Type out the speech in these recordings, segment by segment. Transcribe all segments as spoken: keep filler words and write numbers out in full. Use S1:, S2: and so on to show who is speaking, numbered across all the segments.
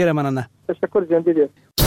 S1: ممنون.
S2: تشکر جان دیدی.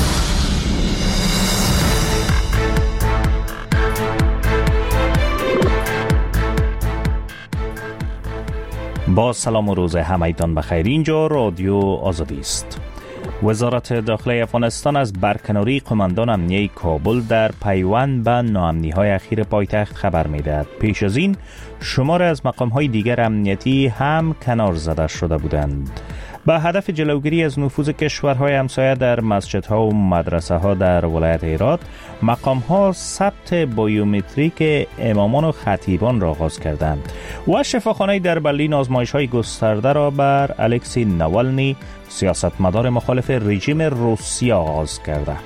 S3: با سلام و روز همگیتان بخیر. اینجا رادیو آزادی است. وزارت داخلی افغانستان از برکناری قماندان امنیه کابل در پیوند به ناامنی‌های اخیر پایتخت خبر می‌دهد. پیش از این شماری از مقام‌های دیگر امنیتی هم کنار زده شده بودند. با هدف جلوگیری از نفوذ کشورهای همسایه در مسجدها و مدرسه‌ها در ولایت هرات، مقام‌ها ثبت بیومتریک امامان و خطیبان را آغاز کردند و شفاخانه در برلین آزمایش‌های گسترده را بر الکسی نوالنی، سیاستمدار مخالف رژیم روسیه آغاز کرده.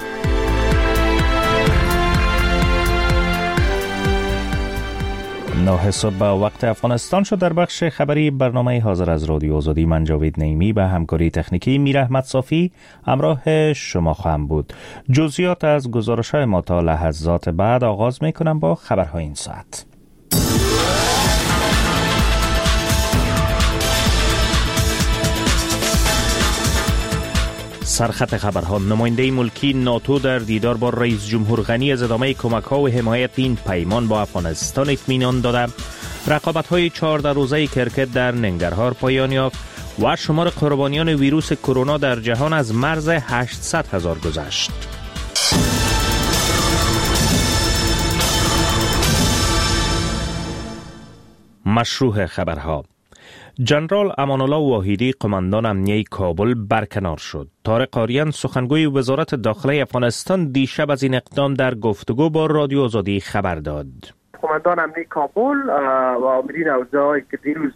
S3: نه صبح به وقت افغانستان شد. در بخش خبری برنامه حاضر از رادیو آزادی من جاوید نعیمی به همکاری تکنیکی میر احمد صافی همراه شما خواهم بود. جزئیات از گزارش‌های ما تا لحظات بعد آغاز می‌کنم با خبرهای این ساعت. سرخط خبرها: نماینده ملکی ناتو در دیدار با رئیس جمهور غنی از ادامه کمک‌ها و حمایت این پیمان با افغانستان اطمینان داده. رقابت‌های چهارده روزه کرکت در ننگرهار پایان یافت و شمار قربانیان ویروس کرونا در جهان از مرز هشتصد هزار گذشت. مشروع خبرها: جنرال امان الله واحدی قماندان امنیه کابل برکنار شد. طارق آریان سخنگوی وزارت داخلی افغانستان دیشب از این اقدام در گفتگو با رادیو آزادی خبر داد.
S2: قماندان امنیه کابل و آمرین اوضاعی که دیروز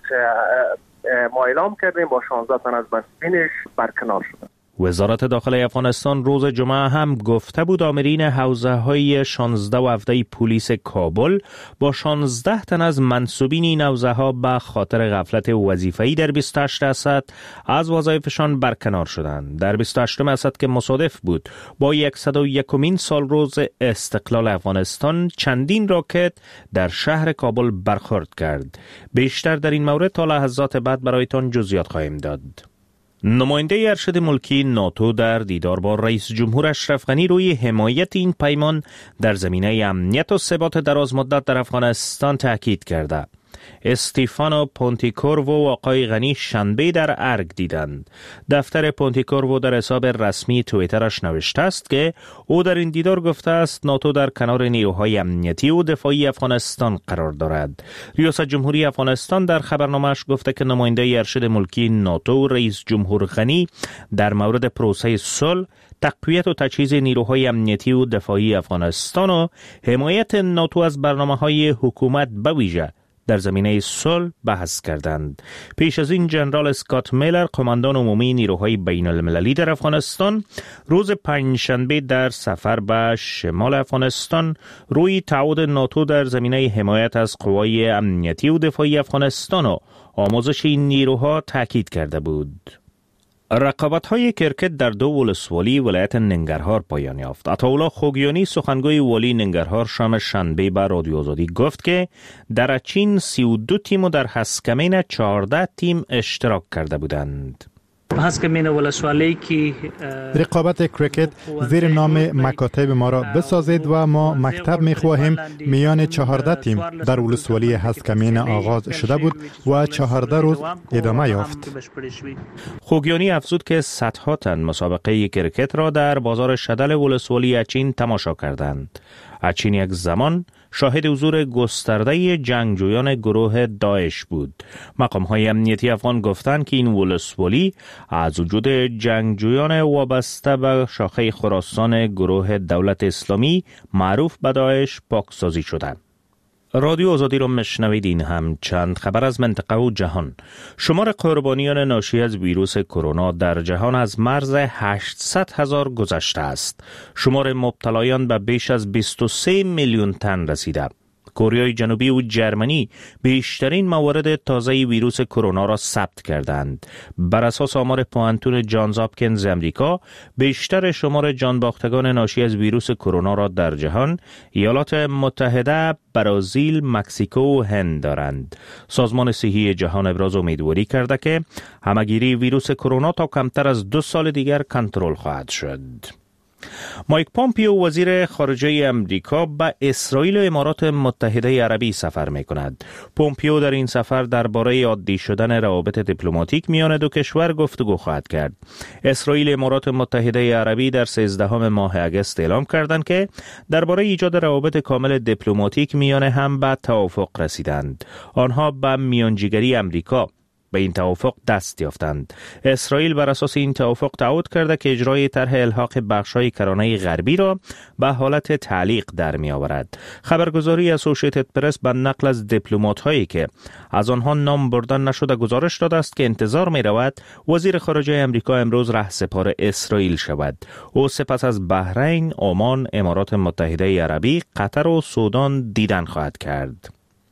S2: ما اعلام کردیم با شانزده تن از مسئولینش برکنار شدند.
S3: وزارت داخلی افغانستان روز جمعه هم گفته بود آمرین حوزه‌های شانزده و هفده پلیس کابل با شانزده تن از منصوبین این حوزه‌ها به خاطر غفلت وظیفه‌ای در بیست و هشت اسد از وظایفشان برکنار شدند. در بیست و هشت اسد که مصادف بود با صد و یکمین سال روز استقلال افغانستان، چندین راکت در شهر کابل برخورد کرد. بیشتر در این مورد تا لحظات بعد برایتان جزئیات خواهیم داد. نماینده ارشد ملکی ناتو در دیدار با رئیس جمهور اشرف غنی روی حمایت این پیمان در زمینه امنیت و ثبات درازمدت در افغانستان تاکید کرده. استیفانو پونتیکورو و آقای غنی شنبه در ارگ دیدند. دفتر پونتیکورو در حساب رسمی توییترش نوشته است که او در این دیدار گفته است ناتو در کنار نیروهای امنیتی و دفاعی افغانستان قرار دارد. ریاست جمهوری افغانستان در خبرنامه‌اش گفته که نماینده ارشد ملکی ناتو رئیس جمهور غنی در مورد پروسه صلح، تقویت و تجهیز نیروهای امنیتی و دفاعی افغانستان و حمایت ناتو از برنامه‌های حکومت به ویژه در زمینه صلح بحث کردند. پیش از این جنرال اسکات میلر قماندان عمومی نیروهای بین المللی در افغانستان روز پنجشنبه در سفر به شمال افغانستان روی تعهد ناتو در زمینه حمایت از قوای امنیتی و دفاعی افغانستان و آموزش این نیروها تاکید کرده بود. رقابت‌های کرکت در دو ولسوالی ولایت ننگرهار پایان یافت. عطاالله خوگیانی سخنگوی والی ننگرهار شام شنبه به رادیو آزادی گفت که در اچین سی و دو تیم و در هسکمین چهارده تیم اشتراک کرده بودند.
S4: رقابت کرکت زیر نام مکاتب ما را بسازید و ما مکتب می خواهیم. میان چهارده تیم در ولسوالی هسکمین آغاز شده بود و چهارده روز ادامه یافت.
S3: خوگیانی افزود که صدها تن مسابقه کرکت را در بازار شدل ولسوالی اچین تماشا کردند. اچین یک زمان شاهد حضور گسترده جنگجویان گروه داعش بود. مقام‌های امنیتی افغان گفتند که این ولسوالی از وجود جنگجویان وابسته به شاخه خراسان گروه دولت اسلامی معروف به داعش پاکسازی شده. رادیو آزادی را مشنوید. این هم چند خبر از منطقه و جهان. شمار قربانیان ناشی از ویروس کرونا در جهان از مرز هشتصد هزار گذشته است. شمار مبتلایان به بیش از بیست و سه میلیون تن رسیده. کره جنوبی و جرمنی بیشترین موارد تازه ویروس کرونا را ثبت کردند. بر اساس آمار پوانتون جانز هاپکینز امریکا، بیشتر شمار جانباختگان ناشی از ویروس کرونا را در جهان ایالات متحده، برزیل، مکزیکو و هند دارند. سازمان صحی جهان ابراز امیدواری کرده که همهگیری ویروس کرونا تا کمتر از دو سال دیگر کنترل خواهد شد. مایک پومپیو وزیر خارجه امریکا به اسرائیل و امارات متحده عربی سفر می کند. پومپیو در این سفر درباره عادی شدن روابط دیپلماتیک میان دو کشور گفتگو خواهد کرد. اسرائیل و امارات متحده عربی در سیزدهم ماه اگست اعلام کردند که درباره ایجاد روابط کامل دیپلماتیک میان هم به توافق رسیدند. آنها به میانجیگری امریکا به این توافق دست یافتند. اسرائیل بر اساس این توافق تعهد کرده که اجرای طرح الحاق بخش‌های کرانه غربی را به حالت تعلیق در می آورد. خبرگزاری اسوسییتد پرس به نقل از دیپلمات‌هایی که از آنها نام بردن نشده گزارش داده است که انتظار می رود وزیر خارجه امریکا امروز رهسپار اسرائیل شود. او سپس از بحرین، عمان، امارات متحده عربی، قطر و سودان دیدن خواهد کرد.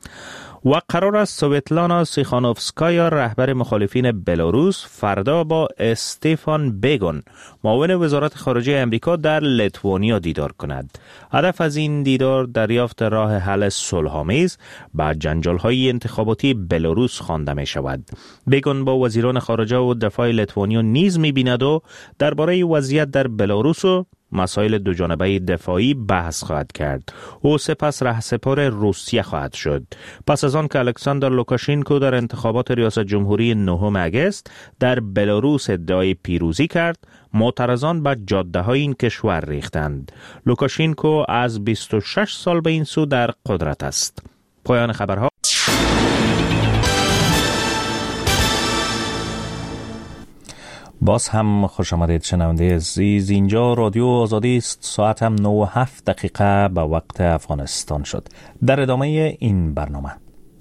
S3: و قرار است سویتلانا سیخانوفسکایا رهبر مخالفین بلاروس فردا با استفان بیگون معاون وزارت خارجه امریکا در لیتوانیا دیدار کند. هدف از این دیدار دریافت راه حل صلح‌آمیز به جنجال‌های انتخاباتی بلاروس خوانده می شود. بیگون با وزیران خارجه و دفاع لیتوانیا نیز می بیند و درباره وضعیت در بلاروس و مسائل دوجانبه دفاعی بحث خواهد کرد. او سپس رهسپار روسیه خواهد شد. پس از آن که الکساندر لوکاشنکو در انتخابات ریاست جمهوری نهم اگست در بلاروس ادعای پیروزی کرد، معترضان به جاده‌های این کشور ریختند. لوکاشنکو از بیست و شش سال به این سو در قدرت است. پایان خبرها. باز هم خوش آمدید شنونده عزیز. اینجا رادیو آزادی است. ساعت هم نه و هفت دقیقه به وقت افغانستان شد. در ادامه این برنامه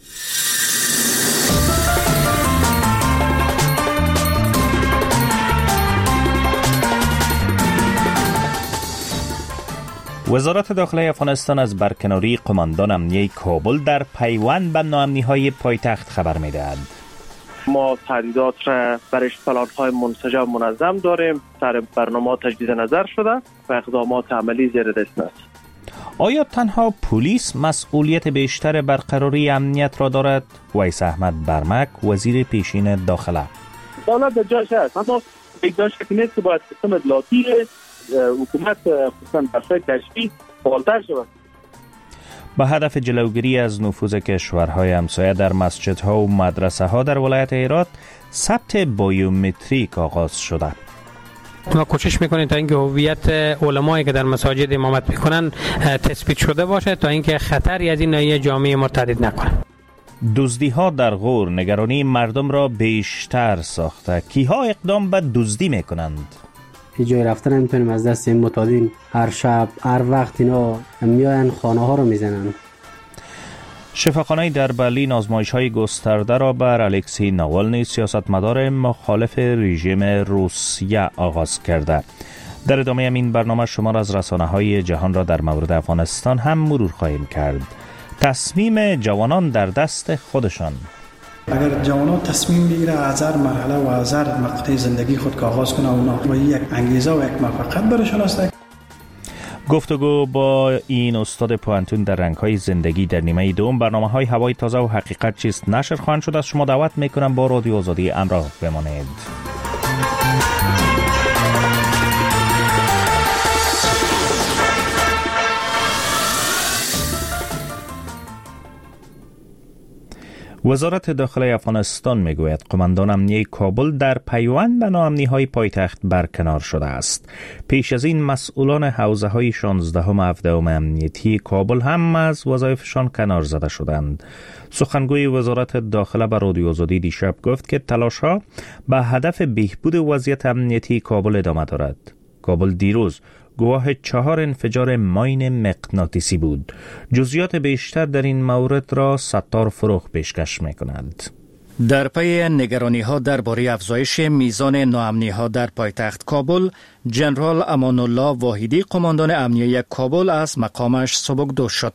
S3: وزارت داخله افغانستان از برکناری قماندان امنیه کابل در پیوند به ناامنی‌های پایتخت خبر می‌دهد.
S2: ما تهدیدات را برای پلان‌های منسجم و منظم داریم. سر برنامه تجدید نظر شده و اقدامات عملی زیر دست است.
S3: آیا تنها پلیس مسئولیت بیشتر برقراری امنیت را دارد؟ ویس احمد برمک، وزیر پیشین داخله:
S2: دولت در جایش هست، اما یک جایش که نیست که باید سیستم اطلاعاتی حکومت خصوصا بخش کشفی فعالتر شود.
S3: با هدف جلوگیری از نفوذ کشورهای همسایه در مسجدها و مدرسه ها در ولایت هرات، ثبت بایومتریک آغاز شده.
S1: ما کوشش میکنیم تا اینکه هویت علمایی که در مساجد امامت میکنن تثبیت شده باشه تا اینکه خطری از این نوعی جامعه ما تهدید نکنه.
S3: دزدی ها در غور نگرانی مردم را بیشتر ساخته. کیها اقدام به دزدی میکنند؟
S5: جای رفتن نمیتونیم از دست این متادین. هر شب هر وقت اینا میاین خانه ها رو میزنن.
S3: شفاخانه در برلین آزمایش های گسترده را بر الکسی ناوالنی سیاستمدار مخالف رژیم روسیه آغاز کرده. در ادامه این برنامه شما را از رسانه های جهان را در مورد افغانستان هم مرور خواهیم کرد. تصمیم جوانان در دست خودشان.
S6: اگر جوانان تصمیم بگیره از هر مرحله و از هر مقطع زندگی خود که آغاز کنه و یک انگیزه و یک موفقیت برایشان است.
S3: گفتگو با این استاد پوانتون در رنگ‌های زندگی در نیمه دوم برنامه‌های هوای تازه و حقیقت چیست نشر خواهند شد. از شما دعوت می‌کنم با رادیو آزادی همراه بمانید. وزارت داخله افغانستان میگوید قماندان امنیه کابل در پیوند به ناامنی‌های پایتخت برکنار شده است. پیش از این مسئولان حوزه‌های شانزدهم و هفدهم امنیتی کابل هم از وظایفشان کنار زده شدند. سخنگوی وزارت داخله به رادیو آزادی دیشب گفت که تلاش‌ها به هدف بهبود وضعیت امنیتی کابل ادامه دارد. کابل دیروز گواه چهار انفجار ماین مغناطیسی بود. جزئیات بیشتر در این مورد را ستار فروغ پیشکش می‌کند.
S7: در پی نگرانی‌ها درباره افزایش میزان ناامنی‌ها در پایتخت کابل، ژنرال امان الله واحدی قماندان امنیه کابل از مقامش سبکدوش شد.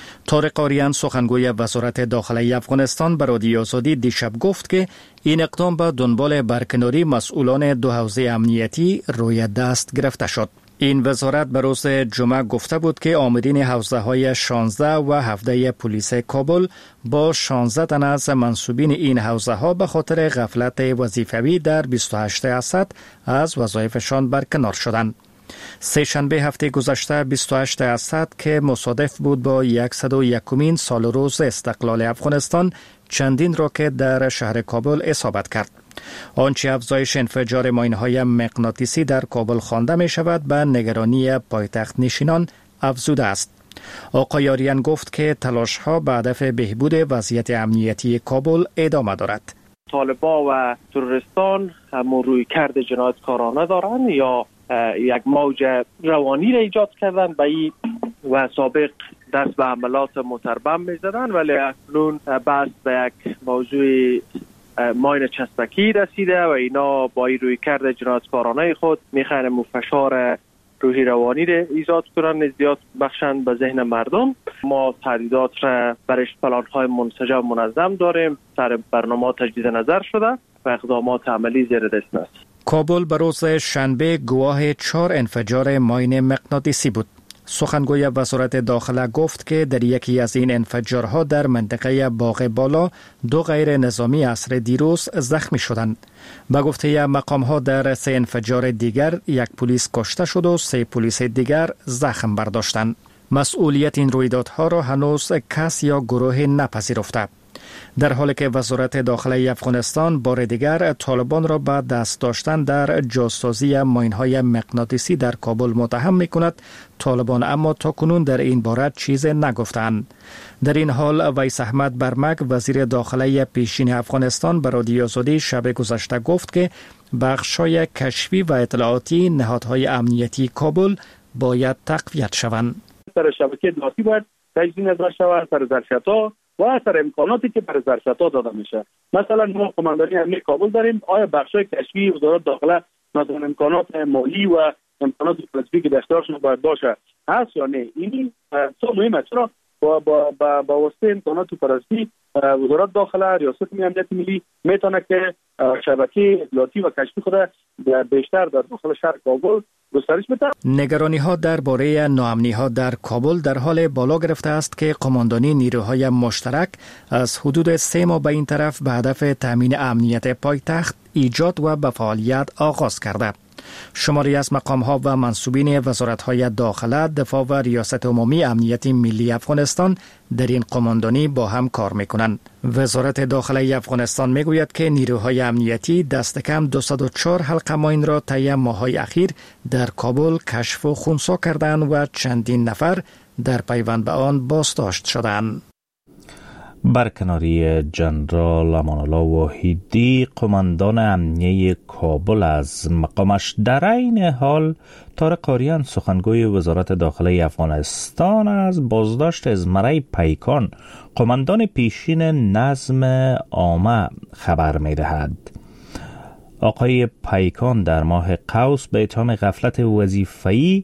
S7: طارق آریان سخنگوی وزارت داخلی افغانستان به رادیو آزادی دیشب گفت که این اقدام به دنبال برکناری مسئولان دو حوزه امنیتی روی دست گرفته شد. این وزارت به روز جمعه گفته بود که آمرین حوزه های شانزده و هفده پلیس کابل با شانزده تن از منصوبین این حوزه ها به خاطر غفلت وظیفوی در بیست و هشت اسد از وظایفشان برکنار شدند. سه شنبه هفته گذشته بیست و هشت اسد که مصادف بود با صد و یکمین سال روز استقلال افغانستان چندین راکت در شهر کابل اصابت کرد. آنچه افزایش انفجار ماین‌های مغناطیسی در کابل خوانده می شود به نگرانی پایتخت نشینان افزوده است. آقای آریان گفت که تلاش‌ها به هدف بهبود وضعیت امنیتی کابل ادامه دارد.
S2: طالبان و تروریستان هم روی کرد جنایتکارانه دارند یا یک موج روانی را ایجاد کردن به این و سابق دست به حملات متربم می زدن، ولی اکنون بحث به یک موضوع ماین چسبکی رسیده و اینا با این روی کرد جنایتکارانه خود میخواهند فشار روحی روانی را ایجاد کنند، ازدیاد بخشند به ذهن مردم. ما تهدیدات را برای پلان‌های منسجم منظم داریم، سر برنامه تجدید نظر شده و اقدامات عملی زیر دست است.
S7: کابل به روز شنبه گواه چهار انفجار ماین مغناطیسی بود. سخنگوی وزارت داخله گفت که در یکی از این انفجارها در منطقه باغ بالا دو غیر نظامی عصر دیروز زخمی شدند. به گفته مقام‌ها در سه انفجار دیگر یک پلیس کشته شد و سه پلیس دیگر زخم برداشتند. مسئولیت این رویدادها را هنوز کس یا گروه نپذیرفته. در حالی که وزارت داخلی افغانستان بار دیگر طالبان را به دست داشتن در جاسازی ماین‌های مغناطیسی در کابل متهم می‌کند، طالبان اما تاکنون در این باره چیز نگفتند. در این حال ویس احمد برمک وزیر داخلی پیشین افغانستان به رادیو آزادی شب گذشته گفت که بخش‌های کشفی و اطلاعاتی نهادهای امنیتی کابل باید تقویت شوند.
S8: سر شبکه اطلاعاتی باید تجدید نظر شود، سر ظرفیت‌ها و اثر امکاناتی که برای ظرفیت‌ها داده میشه. مثلا ما قماندانی امنیت کابل داریم، آیا بخشای کشفی وزارت داخله مثلا امکانات مالی و امکانات فلسفی که در اختیارشون باید باشه هست یا نه؟ این تو مهمه، چرا با با با, با واسطه امکانات فلسفی وزارت داخله ریاست امنیت ملی میتونه که شبکه اطلاعاتی و کشفی خود بیشتر در داخل شهر کابل گسترش بده.
S7: نگرانی ها درباره ناامنی ها در کابل در حال بالا گرفته است که قماندانی نیروهای مشترک از حدود سه ماه به این طرف به هدف تامین امنیت پایتخت ایجاد و به فعالیت آغاز کرده. شماری از مقام‌ها و منصوبین وزارت‌های داخله، دفاع و ریاست عمومی امنیت ملی افغانستان در این قماندانی با هم کار می‌کنند. وزارت داخله افغانستان می‌گوید که نیروهای امنیتی دست کم دویست و چهار حلقه ماین را طی ماه‌های اخیر در کابل کشف و خنثی کردند و چندین نفر در پیوند به آن بازداشت شدند.
S3: برکناری جنرال امان الله واحدی قماندان امنیه کابل از مقامش. در این حال طارق آریان سخنگوی وزارت داخلی افغانستان از بازداشت ازمره پیکان قماندان پیشین نظم عامه خبر می دهد. آقای پیکان در ماه قوس به اتهام غفلت وظیفه‌ای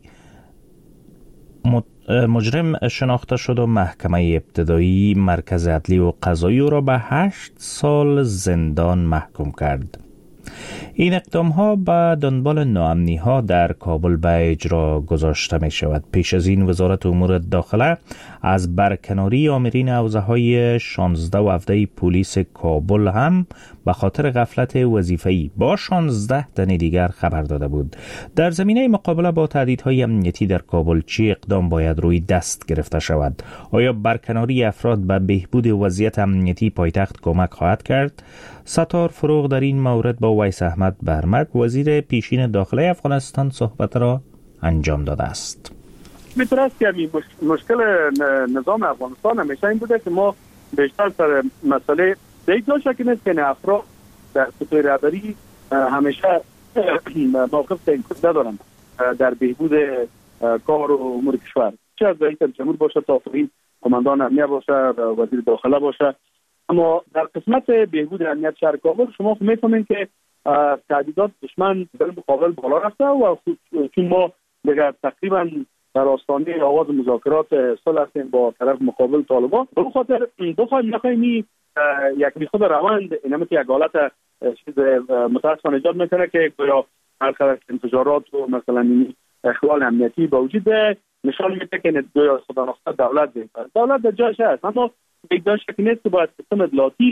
S3: مجرم شناخته شد و محکمه ابتدایی مرکز عدلی و قضایی را به هشت سال زندان محکوم کرد. این اقدام ها به دنبال ناامنی ها در کابل به اجرا گذاشته می شود. پیش از این وزارت امور داخله از برکناری آمرین حوزه های شانزده و هفده پلیس کابل هم به خاطر غفلت وظیفه‌ای با شانزده تن دیگر خبر داده بود. در زمینه مقابله با تهدیدهای امنیتی در کابل چه اقدام باید روی دست گرفته شود؟ آیا برکناری افراد به بهبود وضعیت امنیتی پایتخت کمک خواهد کرد؟ ستار فروغ در این مورد با ویس احمد برمک وزیر پیشین داخلی افغانستان صحبت را انجام داده است.
S8: میتونه است که مشکل نظام افغانستان همیشه این بوده که ما بیشتر سر مسئله دیگه شکل نیست که افراد در سطح رهبری همیشه موقف تعیین ندارند در بهبود کار و امور کشور، چه از رئیس جمهور باشه تا این قماندان امنیت باشه وزیر داخله باشه. اما در قسمت بهبود امنیت شهر کابل شما میفهمید که تهدیدات دشمن در مقابل بالا رفته و چون ما دیگر تقریبا در آستانه آغاز مذاکرات صلح هستیم با طرف مقابل طالبان. به خاطر بخوایم نخوایم یک خود روند اینم که یک حالت چیز متاسفانه ایجاد میکنه که گویا هر خلق انفجارات و مثلا اخلال امنیتی با وجود نشان میده که گویا خدا نخواسته دولت ده دولت در جایش هست، اما یک جای شکی نیست که باید سیستم اطلاعاتی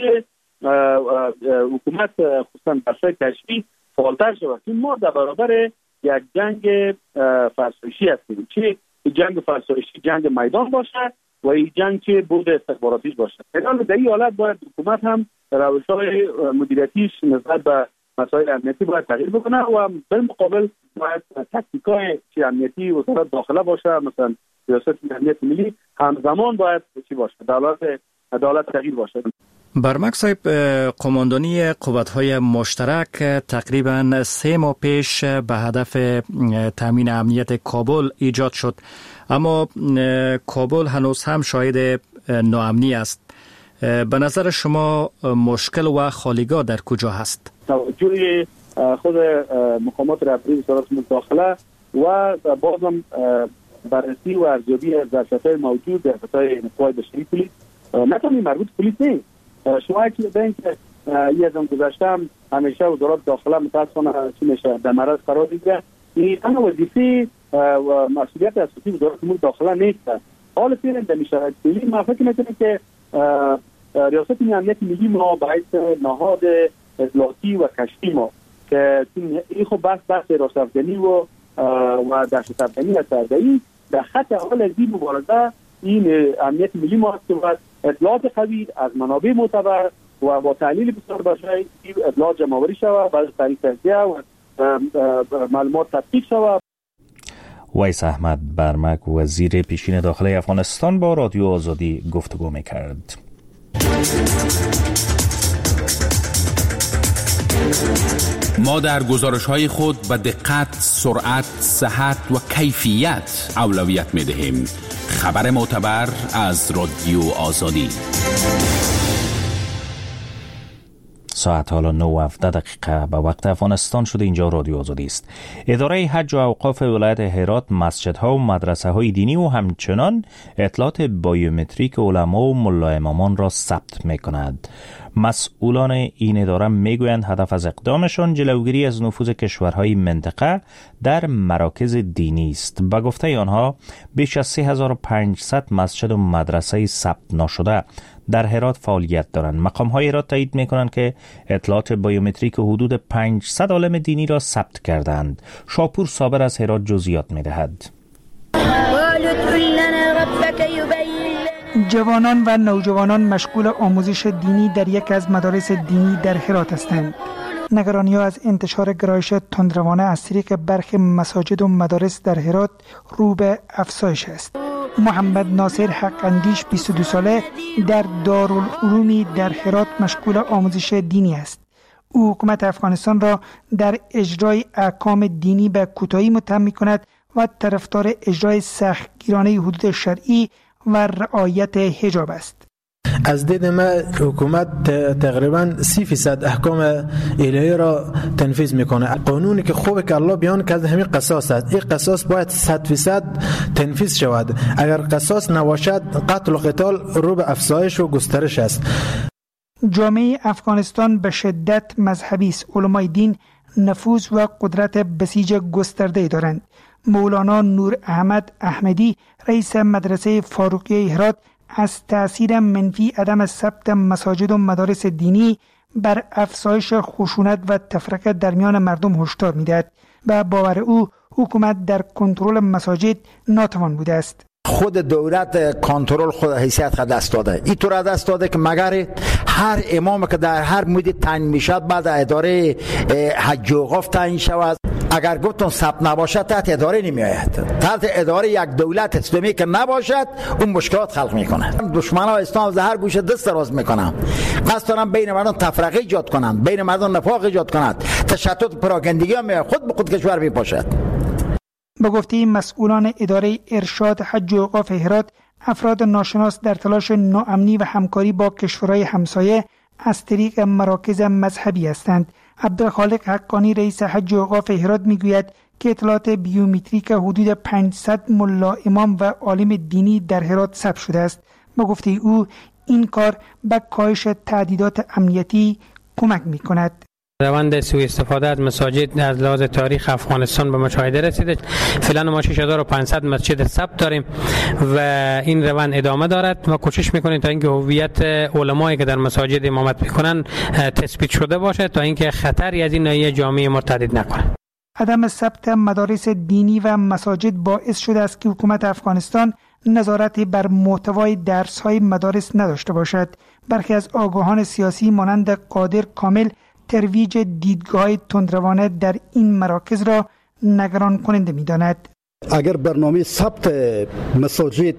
S8: حکومت خصوصا بخشای کشفی فعالتر شود. این ما در برابر یک جنگ فرسایشی هستیم، چه جنگ فرسایشی جنگ میدان باشه و این جنگ که بود استخباراتیش باشه. در این حالت باید حکومت هم روش‌های مدیریتیش نسبت به مسائل امنیتی باید تغییر بکنه و بالمقابل باید تکتیکای چی امنیتی وزارت داخله باشه، مثلا ریاست امنیت ملی همزمان باید چی باشه، دولت عدالت تغییر باشه.
S7: برمک صاحب، قماندانی قوت‌های مشترک تقریباً سه ماه پیش به هدف تامین امنیت کابل ایجاد شد، اما کابل هنوز هم شاهد ناامنی است. به نظر شما مشکل و خالیگاه در کجا هست؟
S8: توجه خود مقامات رهبری وزارت داخله و بازم بررسی و ارزیابی از ظرفیت‌های موجود در سطح قوای بشری پلیس، نه تنها مربوط پلیس نیست. شما که ببینید که یه از گذشتم همیشه وزارت داخله متاسفانه چی میشه در معرض قرار میگیره. این اما وظیفه و مسئولیت اساسی وزارت امور داخله نیست. حال فعلا در شرایط فعلی ما فکر می‌کنیم که ریاست امنیت ملی ما باید نهاد اطلاعاتی و کشفی ما که این خب بحث بحث راست افغانی و و دهشت افغانی هست، در خط اول از این مبارزه این امنیت ملی ما هست که باید اطلاعات قوی از منابع معتبر و با تحلیل بسیار بجای اطلاعات جمع‌آوری شود، بعد طریق تجزیه و معلومات تطبیق شود.
S3: ویس احمد برمک، وزیر پیشین داخلی افغانستان، با رادیو آزادی گفتگو می‌کرد.
S9: ما در گزارش‌های خود به دقت، سرعت، صحت و کیفیت اولویت می‌دهیم. خبر معتبر از رادیو آزادی.
S3: ساعت حالا نه و هفده دقیقه به وقت افغانستان شده. اینجا رادیو آزادی است. اداره حج و اوقاف ولایت هرات مسجدها و مدرسه های دینی و همچنان اطلاعات بایومتریک علما و ملا امامان را ثبت می کند. مسئولان این اداره می گویند هدف از اقدامشان جلوگیری از نفوذ کشورهای منطقه در مراکز دینی است. به گفته آنها بیش از سه هزار و پانصد مسجد و مدرسه ثبت نشده در هرات فعالیت دارند. مقام‌های هرات تایید می‌کنند که اطلاعات بایومتریک حدود پانصد عالم دینی را ثبت کردند. شاپور صابر از هرات جزئیات می‌دهد.
S10: جوانان و نوجوانان مشغول آموزش دینی در یک از مدارس دینی در هرات هستند. نگرانی ها از انتشار گرایش تندروانه از طریق برخی مساجد و مدارس در هرات رو به افزایش است. محمد ناصر حق اندیش بیست و دو ساله در دارالعلومی در هرات مشغول آموزش دینی است. او حکومت افغانستان را در اجرای احکام دینی به کوتاهی متهم می‌کند و طرفدار اجرای سختگیرانه حدود شرعی و رعایت حجاب است.
S11: از دید ما حکومت تقریبا سی فیصد احکام الهی را تنفیذ میکنه. قانونی که خوبه که الله بیان کرده همین قصاص است. این قصاص باید صد فیصد تنفیذ شود. اگر قصاص نباشد قتل و قتال رو به افزایش و گسترش است.
S10: جامعه افغانستان به شدت مذهبی است. علمای دین نفوذ و قدرت بسیج گسترده دارند. مولانا نور احمد احمدی رئیس مدرسه فاروقیه هرات از تأثیر منفی عدم ثبت مساجد و مدارس دینی بر افزایش خشونت و تفرقه در میان مردم هشدار می‌دهد و باور او حکومت در کنترل مساجد ناتوان بوده است.
S12: خود دولت کنترل خود حیثیت خود دست داده. این طور دست داده که مگر هر امام که در هر مدت تعیین میشد بعد اداره حج و اوقاف تعیین شود. اگر گفتم ثبت نباشد تحت اداره نمی آید. تحت اداره یک دولت اسلامی که نباشد اون مشکلات خلق میکنه. دشمنان اسلام از هر گوشه دست دراز میکنن. قصد دارن بین مردم تفرقه ایجاد کنن، بین مردم نفاق ایجاد کنند، تشتت پراکندگی هم خود به خود کشور میپاشد.
S10: به گفته مسئولان اداره ارشاد حج و اوقاف هرات، افراد ناشناس در تلاش ناامنی و همکاری با کشورهای همسایه از طریق مراکز مذهبی هستند. عبدالخالق حقانی رئیس حج و اوقاف هرات میگوید که اطلاعات بیومتریک حدود پانصد ملا امام و عالم دینی در هرات ثبت شده است. با گفته او این کار به کاهش تهدیدات امنیتی کمک می کند.
S1: روند سوء استفاده از مساجد از لحاظ تاریخ افغانستان به مشاهده رسیده. فعلا ما شش هزار و پانصد مسجد ثبت داریم و این روند ادامه دارد. ما کوشش میکنیم تا اینکه هویت علمایی که در مساجد امامت میکنن تثبیت شده باشه تا اینکه خطری از این ناحیه جامعه مرتد نکنه.
S10: عدم ثبت مدارس دینی و مساجد باعث شده است که حکومت افغانستان نظارتی بر محتوای درس‌های مدارس نداشته باشد. برخی از آگاهان سیاسی مانند قادر کامل ترویج دیدگاه تندروانه در این مراکز را نگران کننده می‌داند.
S13: اگر برنامه ثبت مساجد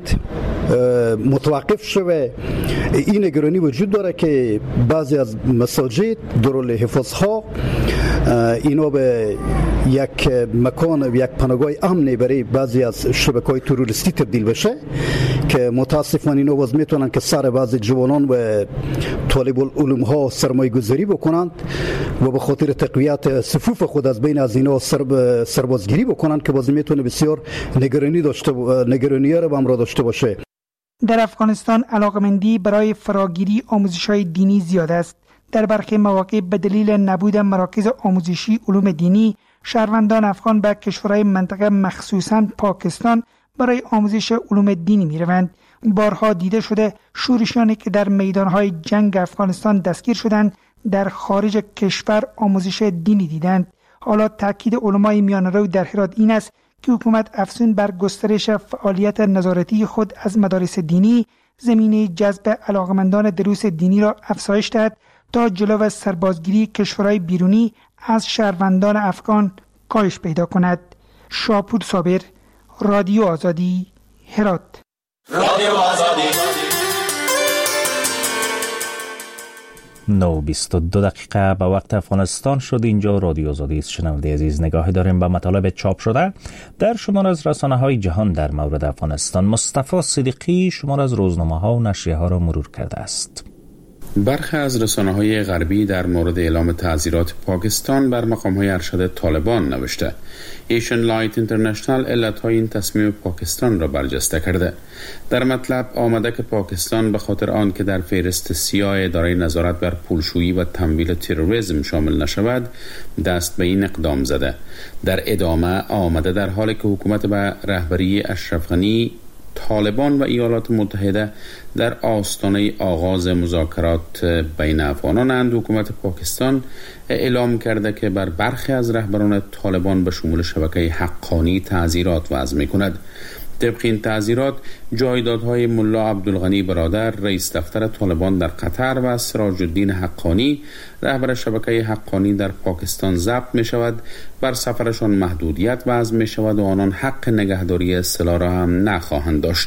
S13: متوقف شوه، این نگرانی وجود داره که بعضی از مساجد دارالحفاظها اینا به یک مکان و یک پناهگاه امن برای بعضی از شبکه‌های تروریستی تبدیل بشه که متاسفانه اینا باز میتونن که سر بعضی جوانان و طالب العلوم ها سرمایه گذاری بکنند و به خاطر تقویت صفوف خود از بین از اینا سرب سربازگیری بکنند که باز میتونه بسیار نگرانی داشته نگرانی را هم را داشته باشه.
S10: در افغانستان علاقمندی برای فراگیری آموزش‌های دینی زیاد است. در برخی مواقع به دلیل نبود مراکز آموزشی علوم دینی، شهروندان افغان به کشورهای منطقه مخصوصاً پاکستان برای آموزش علوم دینی می‌روند. بارها دیده شده شورشیانی که در میدانهای جنگ افغانستان دستگیر شدند در خارج کشور آموزش دینی دیدند. حالا تاکید علمای میانه‌رو در هرات این است که حکومت افزون بر گسترش فعالیت نظارتی خود از مدارس دینی زمینه جذب علاقمندان دروس دینی را افزایش دهد تا جلو سربازگیری کشورهای بیرونی از شهروندان افغان کاهش پیدا کند. شاپور صابر، رادیو آزادی، هرات.
S14: رادیو آزادی.
S3: نو بیست و دو دقیقه به وقت افغانستان شد. اینجا رادیو آزادی است. شنونده عزیز، نگاهی داریم به مطالب چاپ شده در شمار از رسانه های جهان در مورد افغانستان. مصطفی صدیقی شمار از روزنامه ها و نشریه ها را مرور کرده است.
S9: برخی از رسانه‌های غربی در مورد اعلام تعزیرات پاکستان بر مقام‌های ارشد طالبان نوشته. ایشن لایت اینترنشنال علت‌های این تصمیم پاکستان را برجسته کرده. در مطلب آمده که پاکستان به خاطر آن که در فهرست سیاه اداره نظارت بر پولشویی و تمویل تروریسم شامل نشود دست به این اقدام زده. در ادامه آمده در حالی که حکومت به رهبری اشرف غنی، طالبان و ایالات متحده در آستانه آغاز مذاکرات بین افغانانند، حکومت پاکستان اعلام کرده که بر برخی از رهبران طالبان به شمول شبکه حقانی تعزیرات وضع می‌کند. طبق این تعزیرات جایدادهای ملا عبدالغنی برادر رئیس دفتر طالبان در قطر و سراج الدین حقانی رهبر شبکه حقانی در پاکستان ضبط می شود. بر سفرشان محدودیت وضع می شود و آنان حق نگهداری اصطلاح را هم نخواهند داشت.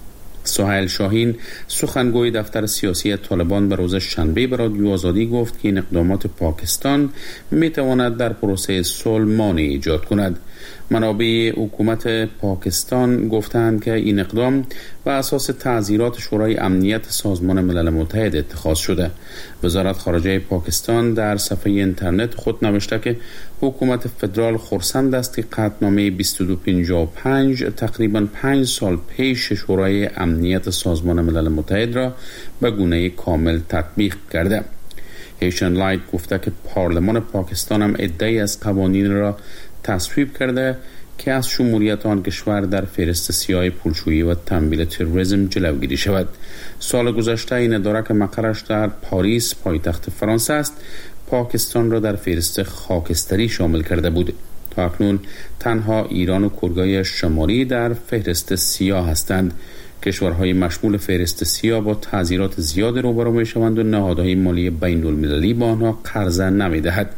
S9: سهیل شاهین سخنگوی دفتر سیاسی طالبان به روز شنبه به رادیو آزادی گفت که این اقدامات پاکستان می تواند در پروسه صلح مانعی ایجاد کند. منابع حکومت پاکستان گفتند که این اقدام بر اساس تعزیرات شورای امنیت سازمان ملل متحد اتخاذ شده. وزارت خارجه پاکستان در صفحه اینترنت خود نوشته که حکومت فدرال خرسند است که قطعنامه بیست و دو پنجاه و پنج تقریباً پنج سال پیش شورای امنیت سازمان ملل متحد را به گونه کامل تطبیق کرده. هیشن لایت گفته که پارلمان پاکستان هم عده‌ای از قوانین را تصویب کرده که از شمولیت آن کشور در فهرست سیاه پولشویی و تمویل تروریسم جلوگیری شود. سال گذشته این اداره که مقرش در پاریس پایتخت فرانسه است، پاکستان را در فهرست خاکستری شامل کرده بود. تا اکنون تنها ایران و کره شمالی در فهرست سیاه هستند. کشورهای مشمول فهرست سیاه با تعزیرات زیاد روبرو می‌شوند و نهادهای مالی بین‌المللی با آنها قرض نمی‌دهد.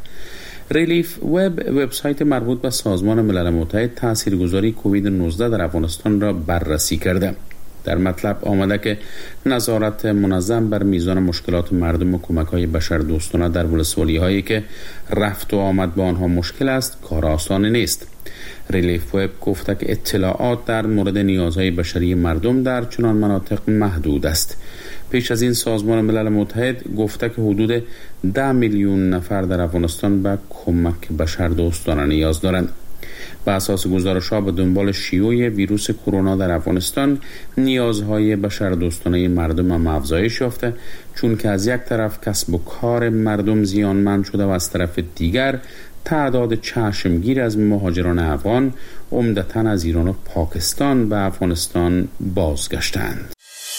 S9: ریلیف وب، وبسایت مربوط به سازمان ملل متحد، تاثیرگذاری کووید نوزده در افغانستان را بررسی کرده. در مطلب آمده که نظارت منظم بر میزان مشکلات مردم و کمک‌های بشردوستانه در ولسوالی‌هایی که رفت و آمد با آنها مشکل است کار آسان نیست. ریلیف وب گفته که اطلاعات در مورد نیازهای بشری مردم در چنان مناطق محدود است. پیش از این سازمان ملل متحد گفته که حدود ده میلیون نفر در افغانستان به کمک بشردوستانه نیاز دارند. بر اساس گزارش‌ها به دنبال شیوع ویروس کرونا در افغانستان نیازهای بشردوستانه مردم هم افزایش یافته، چون که از یک طرف کسب و کار مردم زیانمند شده و از طرف دیگر تعداد چشمگیر از مهاجران افغان عمدتاً از ایران و پاکستان به افغانستان بازگشتند.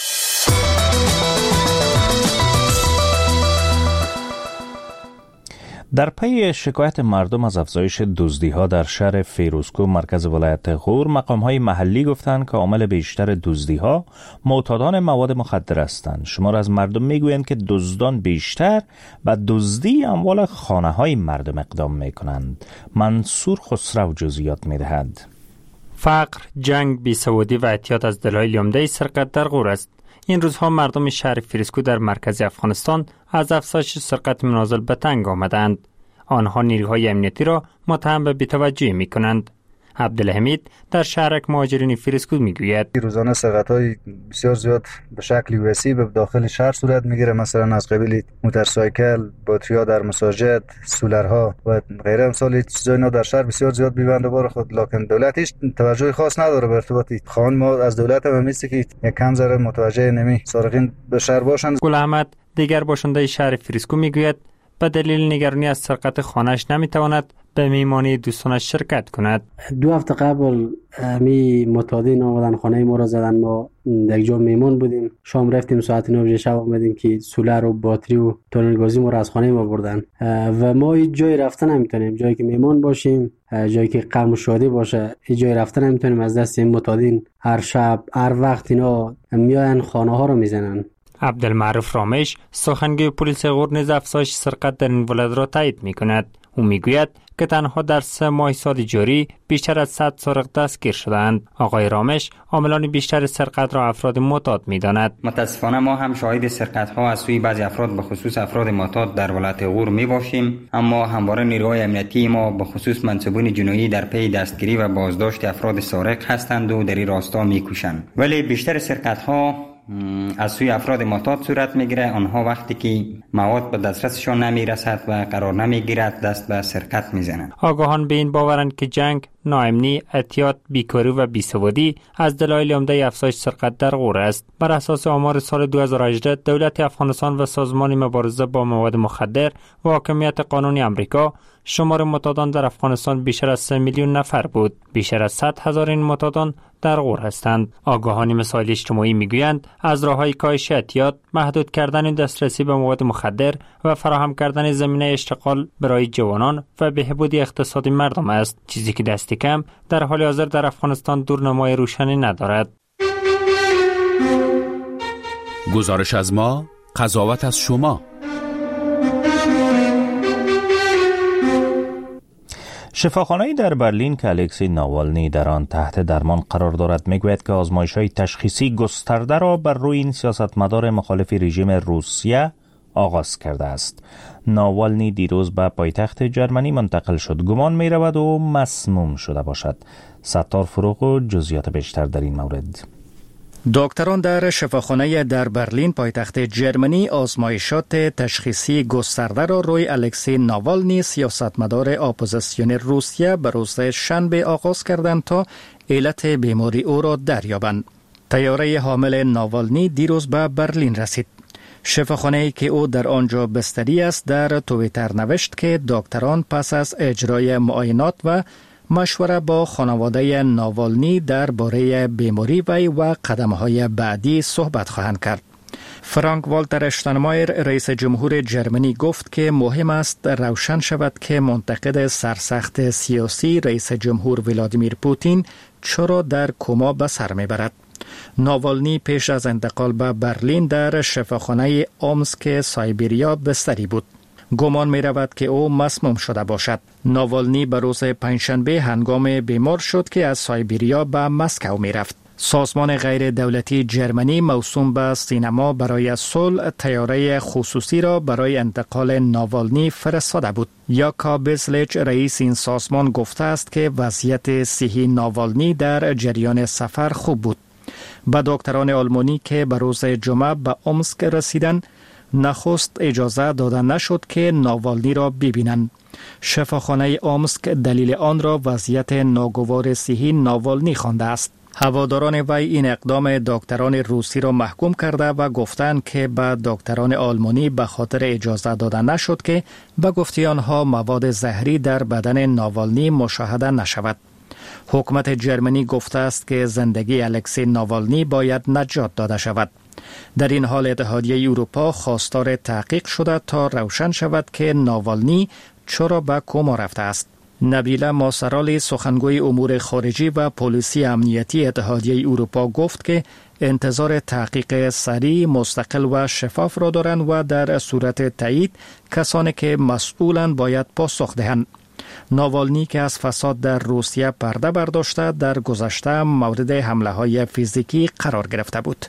S3: در پی شکایت مردم از افزایش دزدی‌ها در شهر فیروزکوه مرکز ولایت غور، مقام‌های محلی گفتند که عامل بیشتر دزدی‌ها معتادان مواد مخدر هستند. شمار از مردم میگویند که دزدان بیشتر و دزدی اموال خانه‌های مردم اقدام می‌کنند. منصور خسرو جزئیات می‌دهد.
S15: فقر، جنگ، بیسوادی و اعتیاد از دلایل عمده سرقت در غور است. این روزها مردم شهر فیروزکوه در مرکز افغانستان از افزایش سرقت منازل به تنگ آمدند. آنها نیروهای امنیتی را متهم به بی‌توجهی می‌کنند. عبدالحمید در شهرک مهاجرین فیروزکوه میگوید
S16: روزانه سرقت‌های بسیار زیاد به شکل وسیع به داخل شهر صورت میگیره، مثلا از قبیل موتورسایکل، باتری‌ها در مساجد، سولرها و غیره امثال چیزای اینا در شهر بسیار زیاد می‌بنده بار خود، لکن دولت هیچ توجهی خاص نداره به ارتباط خان. ما از دولت هم می‌خواستیم که یک کم ذره متوجه نمی سارقین به شهر باشند.
S15: گل احمد دیگر باشنده شهر فیروزکوه میگوید به دلیل نگرانی از سرقت خانه‌اش نمیتواند به میمانی دوستانش شرکت کند.
S5: دو هفته قبل می معتادین آمدن خانه ما را زدن. ما در یک جا میمون بودیم، شام رفتیم ساعت نه شب آمدیم که سولر و باتری و تونل گازی ما را از خانه ما بردن و ما هیچ جای رفتن نمیتونیم. جایی که میمون باشیم، جایی که غم و شادی باشه، هیچ جای رفتن نمیتونیم. از دست این معتادین هر شب هر وقت اینا میاین خانه ها رو میزنن.
S15: عبدالمعروف رامش سخنگوی پلیس غور نیز افزایش سرقت در این ولایت را تایید میکند. او میگوید که تنها در سه ماه سال جاری بیشتر از صد سارق دستگیر شدند. آقای رامش عاملان بیشتر سرقت را افراد معتاد می‌داند.
S17: متاسفانه ما هم شاهد سرقت‌ها از سوی بعضی افراد به خصوص افراد معتاد در ولایت غور می‌باشیم، اما همواره نیروهای امنیتی ما به خصوص منصبان جنایی در پی دستگیری و بازداشت افراد سارق هستند و در این راستا می‌کوشند. ولی بیشتر سرقت‌ها از سوی افراد معتاد صورت میگیره. آنها وقتی که مواد به دسترسشان نمیرسد و قرار نمیگیرد دست به سرقت میزنند.
S15: آگاهان به این باورند که جنگ، ناامنی، اعتیاد، بیکاری و بیسوادی از دلایل عمده افزایش سرقت در غور است. بر اساس آمار سال دو هزار و هجده دولت افغانستان و سازمان مبارزه با مواد مخدر و حاکمیت قانونی آمریکا شمار معتادان در افغانستان بیشتر از سه میلیون نفر بود. بیشتر از صد هزار این معتادان در غور هستند. آگاهان مسائل اجتماعی میگویند از راههای کاهش اعتیاد، محدود کردن دسترسی به مواد مخدر و فراهم کردن زمینه اشتغال برای جوانان و بهبود اقتصادی مردم است، چیزی که دست کم در حال حاضر در افغانستان دورنمای روشنی ندارد.
S18: گزارش از ما، قضاوت از شما.
S3: شفاخانه‌ای در برلین که الکسی ناوالنی در آن تحت درمان قرار دارد میگوید که آزمایش‌های تشخیصی گسترده را بر روی این سیاستمدار مخالف رژیم روسیه آغاز کرده است. ناوالنی دیروز به پایتخت جرمنی منتقل شد. گمان می‌رود او مسموم شده باشد. ستار فروغ و جزئیات بیشتر در این مورد.
S7: دکتران در شفاخانه در برلین پایتخت جرمنی آزمایشات تشخیصی گسترده را روی الکسی ناوالنی سیاستمدار اپوزیسیون روسیه به روز شنبه آغاز کردند تا علت بیماری او را دریابند. طیاره حامل ناوالنی دیروز به برلین رسید. شفاخانه‌ای که او در آنجا بستری است در توییتر نوشت که دکتران پس از اجرای معاینات و مشوره با خانواده ناوالنی درباره بیماری وی و قدم‌های بعدی صحبت خواهند کرد. فرانک والتر اشتاینمایر رئیس جمهور جرمنی گفت که مهم است روشن شود که منتقد سرسخت سیاسی رئیس جمهور ولادیمیر پوتین چرا در کما به سر میبرد. ناوالنی پیش از انتقال به برلین در شفاخانه اومسک سایبریا بستری بود. گمان می رود که او مسموم شده باشد. ناوالنی به روز پنجشنبه هنگام بیمار شد که از سایبریا به مسکو می رفت. سازمان غیر دولتی جرمنی موسوم به سینما برای صلح طیاره خصوصی را برای انتقال ناوالنی فرستاده بود. یاکاب بزلچ رئیس این سازمان گفته است که وضعیت صحی ناوالنی در جریان سفر خوب بود. با دکتران آلمانی که به روز جمعه به اومسک رسیدند نخست اجازه داده نشد که ناوالنی را ببینند. شفاخانه آمسک دلیل آن را وضعیت ناگوار صحی ناوالنی خوانده است. هواداران وی این اقدام دکتران روسی را محکوم کرده و گفتند که به دکتران آلمانی به خاطر اجازه داده نشد که به گفته آنها مواد زهری در بدن ناوالنی مشاهده نشود. حکومت جرمنی گفته است که زندگی الکسی ناوالنی باید نجات داده شود. در این حال اتحادیه اروپا خواستار تحقیق شده تا روشن شود که ناوالنی چرا به کما رفته است. نبیله ماسرالی سخنگوی امور خارجی و پلیسی امنیتی اتحادیه اروپا گفت که انتظار تحقیق سریع، مستقل و شفاف را دارند و در صورت تایید کسانی که مسئولند باید پاسخ دهند. ناوالنی که از فساد در روسیه پرده برداشته در گذشته مورد حمله های فیزیکی قرار گرفته بود.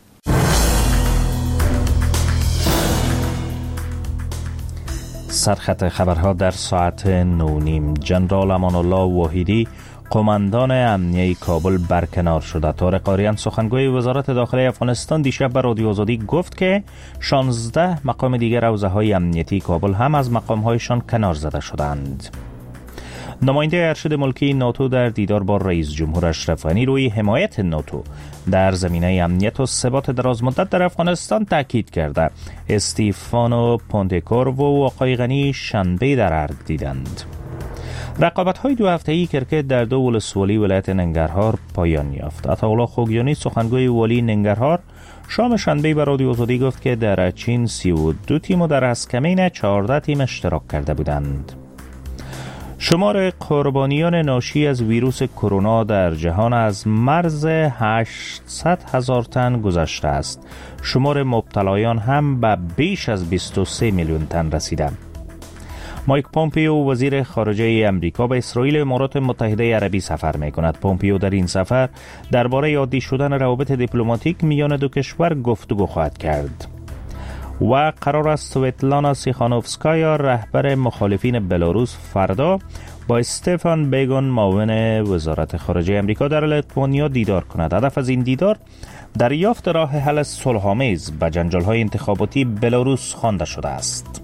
S3: سرخط خبرها در ساعت نو نیم. جنرال امان الله واحدی قماندان امنیه کابل برکنار شده. طارق آریان سخنگوی وزارت داخلی افغانستان دیشب به رادیو آزادی گفت که شانزده مقام دیگر حوزه‌های امنیتی کابل هم از مقام‌هایشان کنار زده شدند. نماینده ارشد ملکی ناتو در دیدار با رئیس جمهور اشرف غنی روی حمایت ناتو در زمینه امنیت و ثبات درازمدت در افغانستان تاکید کرده. استیفانو پونتکورو و آقای غنی شنبه در ارگ دیدند. رقابت‌های دو هفته‌ای کرکت در دو ولسوالی ولایت ننگرهار پایان یافت. عطاالله خوگیانی سخنگوی والی ننگرهار شام شنبه به رادیو آزادی گفت که در چین سی و دو تیم و در اسکمین چهارده تیم اشتراک کرده بودند. شمار قربانیان ناشی از ویروس کرونا در جهان از مرز هشتصد هزار تن گذشته است. شمار مبتلایان هم به بیش از بیست و سه میلیون تن رسیده. مایک پومپیو وزیر خارجه امریکا به اسرائیل و امارات متحده عربی سفر می‌کند. پومپیو در این سفر درباره عادی شدن روابط دیپلماتیک میان دو کشور گفتگو خواهد کرد. و قرار است سویتلانا سیخانوفسکایا رهبر مخالفین بلاروس فردا با استفان بیگون معاون وزارت خارجه امریکا در لیتوانیا دیدار کند. هدف از این دیدار دریافت راه حل صلح‌آمیز به جنجال‌های انتخاباتی بلاروس خوانده شده است.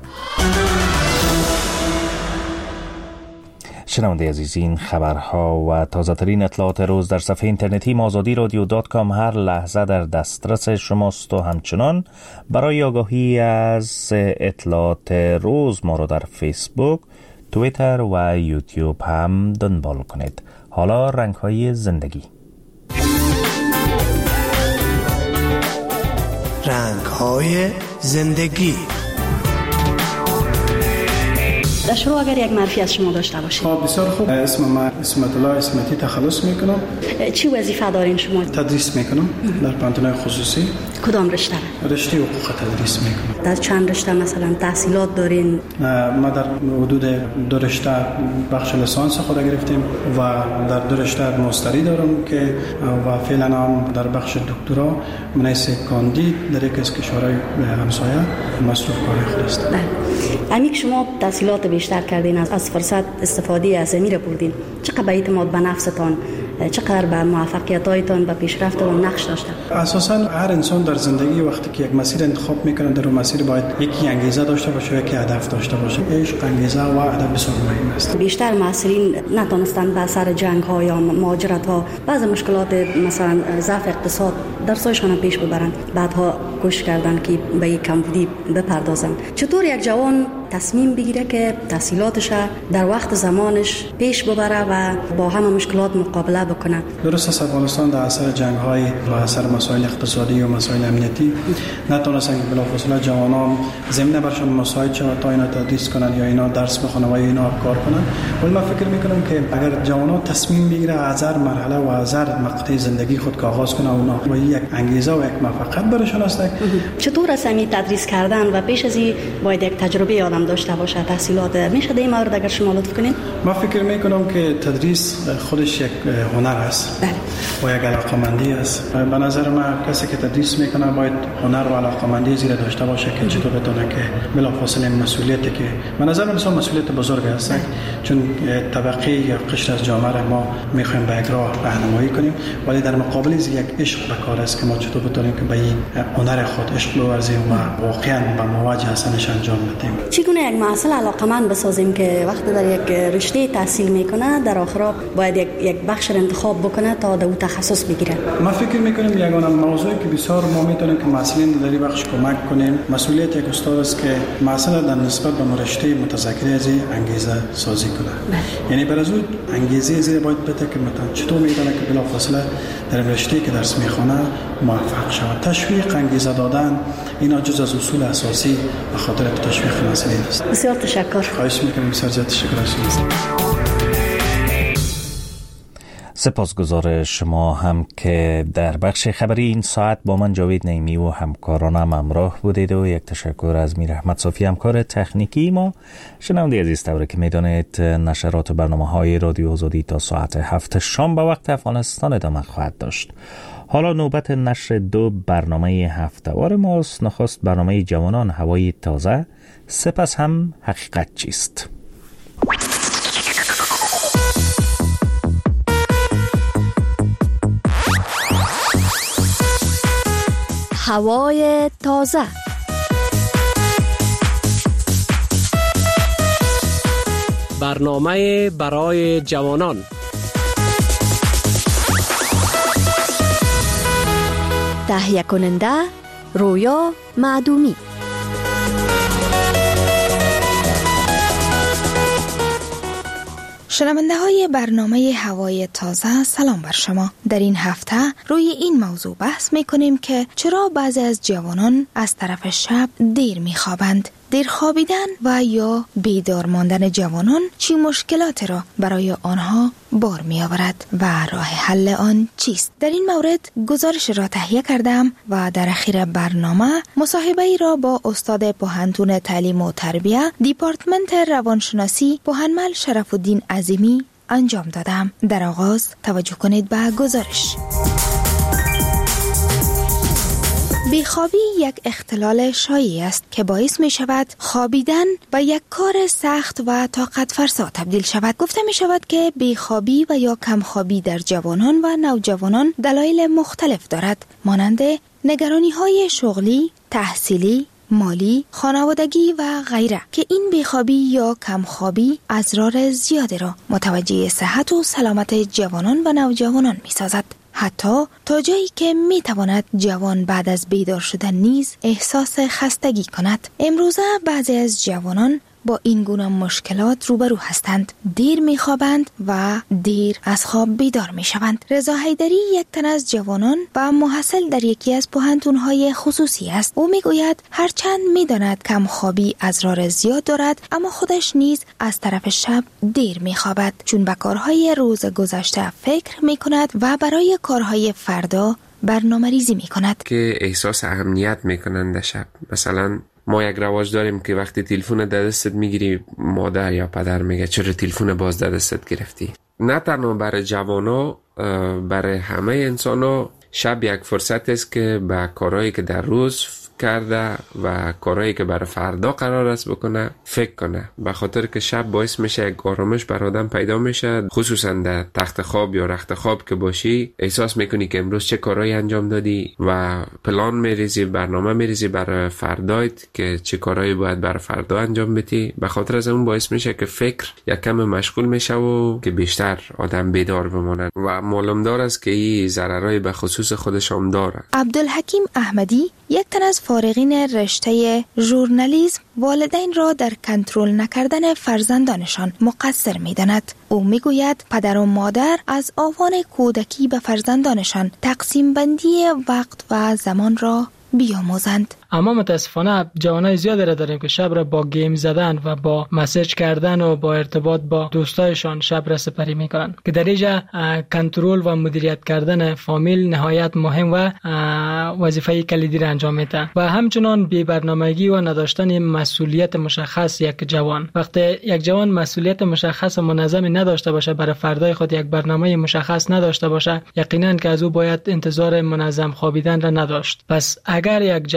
S3: شنونده عزیز، این خبرها و تازه ترین اطلاعات روز در صفحه اینترنتی آزادی رادیو دات کام هر لحظه در دسترس شماست و همچنان برای آگاهی از اطلاعات روز ما را در فیسبوک، توییتر و یوتیوب هم دنبال کنید. حالا رنگ‌های زندگی.
S19: رنگ‌های زندگی.
S20: در شروع اگر یک معرفی از شما داشته باشید.
S6: خب بسیار خوب. اسم من اسمت الله اسمتی تخلص میکنم.
S20: چی وظیفه دارین شما؟
S6: تدریس میکنم در پانتونای خصوصی.
S20: کدام رشته؟
S6: رشته حقوق تدریس میکنم.
S20: در چند رشته مثلا تحصیلات دارین؟
S6: ما در حدود دو رشته بخش لیسانس خود گرفتیم و در دو رشته ماستری دارم که و فعلا هم در بخش دکترا منیس کاندید در یک از کشورهای همسایه مصروف کاری خود است.
S20: بله. امی که شما تحصیلات بیشتر کردین، از, از فرصت استفاده از امیر بردین، چقدر به اعتماد به نفستان، چقدر به موفقیت‌هایتان به پیشرفتتان نقش داشته؟
S6: اساساً هر انسان در زندگی وقتی که یک مسیر انتخاب میکنه در اون مسیر باید یکی انگیزه داشته باشه و یکی هدف داشته باشه. عشق، انگیزه و هدف بسیار مهم است.
S20: بیشتر معاصرین نتونستن به اثر جنگ‌ها یا مهاجرت‌ها بعض مشکلات مثلا ضعف اقتصاد درسایشان پیش ببرن، بعدها کوشش کردن که به یک کمبودی بپردازن. چطور یک جوان تصمیم بگیره که تحصیلاتش در وقت زمانش پیش ببره و با همه مشکلات مقابله بکنه؟
S6: درست است افغانستان در اثر جنگ‌های و اثر مسائل اقتصادی و مسائل امنیتی نتونستن بلافاصله جوانان زمینه برشان مساعد شود تا اینا تدریس کنن یا اینا درس بخونن و اینا کار کنن. ولی من فکر میکنم که اگر جوانان تصمیم بگیره از هر مرحله و از هر مقطع زندگی خود که آغاز کنه اونا و یک انگیزه و یک موفقیت برشان است.
S20: چطور است این تدریس کردن و پیش از این باید یک تجربه آدم داشته باشه؟ تحصیلات میشه در این مورد اگر شما لطف کنین؟
S6: من فکر میکنم که تدریس خودش یک هنر است.
S20: بله.
S6: و یک علاقمندی است. به نظر من کسی که تدریس میکنه باید هنر و علاقمندی زیر داشته باشه که چطور بتونه که بلافاصله مسئولیتی که به نظر من بسیار مسئولیت بزرگ است، چون طبقه یا قشر از جامعه را ما میخوایم به یک راه راهنمایی کنیم، ولی در مقابل یک عشق به کار است که ما چطور بتونیم که به این هنر برای خود عشق بورزیم و واقعا به مواجه هستنش انجام بدیم.
S20: چگونه یک محصل علاقمند بسازیم که وقتی در یک رشته تحصیل میکنه در آخر باید یک یک بخش انتخاب بکنه تا در تخصص بگیره؟
S6: ما فکر میکنیم یگانه موضوعی که بسیار ما میتونیم که مسئولین در این بخش کمک کنیم مسئولیت یک استاد است که مسئله در نسبت به رشته متذکری از انگیزه سازی کنه. یعنی برای از انگیزه زیر باید بده که مثلا چطور میتونه که بلافاصله در رشته که درس میخونه موفق شود. تشویق، انگیزه دادن اینا جز از اصول اساسی به خاطر تشویق مسئولین است.
S20: بسیار تشکر.
S6: خواهش میکنم. بسیار زیاد تشکر از
S3: سپاسگزار شما هم که در بخش خبری این ساعت با من جاوید نعیمی و همکارانم همراه بودید و یک تشکر از میر احمد صافی همکار تکنیکی ما. شنونده عزیز طوری که میدانید نشرات برنامه های رادیو آزادی تا ساعت هفت شام به وقت افغانستان ادامه خواهد داشت. حالا نوبت نشر دو برنامه هفته‌وار ماست. نخست برنامه جوانان هوای تازه، سپس هم حقیقت چیست.
S21: هوای تازه. برنامه برای جوانان. تهیه کننده رویا معدومی.
S22: شنونده های برنامه هوای تازه، سلام بر شما. در این هفته روی این موضوع بحث می کنیم که چرا بعضی از جوانان از طرف شب دیر می خوابند. دیر خوابیدن و یا بیدار ماندن جوانان چی مشکلات را برای آنها بار می آورد و راه حل آن چیست؟ در این مورد گزارش را تهیه کردم و در اخیر برنامه مصاحبه ای را با استاد پوهنتون تعلیم و تربیه دیپارتمنت روانشناسی پوهنمل شرف الدین عظیمی انجام دادم. در آغاز توجه کنید به گزارش. بیخوابی یک اختلال شایع است که باعث می شود خوابیدن به یک کار سخت و طاقت فرسا تبدیل شود. گفته می شود که بیخوابی و یا کمخوابی در جوانان و نوجوانان دلایل مختلف دارد، مانند نگرانی های شغلی، تحصیلی، مالی، خانوادگی و غیره، که این بیخوابی یا کمخوابی اضرار زیادی را متوجه صحت و سلامت جوانان و نوجوانان می سازد، حتی تا جایی که می تواند جوان بعد از بیدار شدن نیز احساس خستگی کند. امروزه بعضی از جوانان با این گونه مشکلات روبرو هستند. دیر می خوابند و دیر از خواب بیدار می شوند. رضا حیدری یک تن از جوانان و محصل در یکی از پوهنتون‌های خصوصی است. او می گوید هرچند می داند کم خوابی اضرار زیاد دارد، اما خودش نیز از طرف شب دیر می خوابد، چون به کارهای روز گذشته فکر می کند و برای کارهای فردا برنامه ریزی می کند.
S23: که احساس اهمیت می کنند در شب. مثلا ما یک رواج داریم که وقتی تلفن در دستت میگیری مادر یا پدر میگه چرا تلفن باز در دستت گرفتی. نه تنها برای جوانا، برای همه انسانا شب یک فرصت است که به کارهایی که در روز کرده و کارهایی که برای فردا قرار است بکنه فکر کنه، به خاطر که شب باعث میشه یک آرامش بر آدم پیدا میشه. خصوصا در تخت خواب یا رخت خواب که باشی احساس میکنی که امروز چه کارهایی انجام دادی و پلان میریزی، برنامه میریزی برای فردایت که چه کارهایی باید برای فردا انجام بدی. به خاطر از اون باعث میشه که فکر یک کم مشغول میشه و که بیشتر آدم بیدار بمونه و معلوم دار است که این ضررهای به خصوص خودش هم داره.
S22: عبدالحکیم احمدی یک تن از فارغین رشته ژورنالیسم والدین را در کنترل نکردن فرزندانشان مقصر می‌داند. او میگوید پدر و مادر از آوان کودکی به فرزندانشان تقسیم بندی وقت و زمان را بیاموزند.
S24: اما متاسفانه جوانای زیادی را داریم که شب را با گیم زدن و با مسیج کردن و با ارتباط با دوستایشان شب را سپری میکنن، که در اینجا کنترل و مدیریت کردن فامیل نهایت مهم و وظیفه کلیدی را انجام میده و همچنان بی برنامگی و نداشتن مسئولیت مشخص یک جوان. وقتی یک جوان مسئولیت مشخص و منظمی نداشته باشه، برای فردای خود یک برنامه مشخص نداشته باشه، یقینا که از او باید انتظار منظم خوابیدن را نداشت. پس اگر یک جوان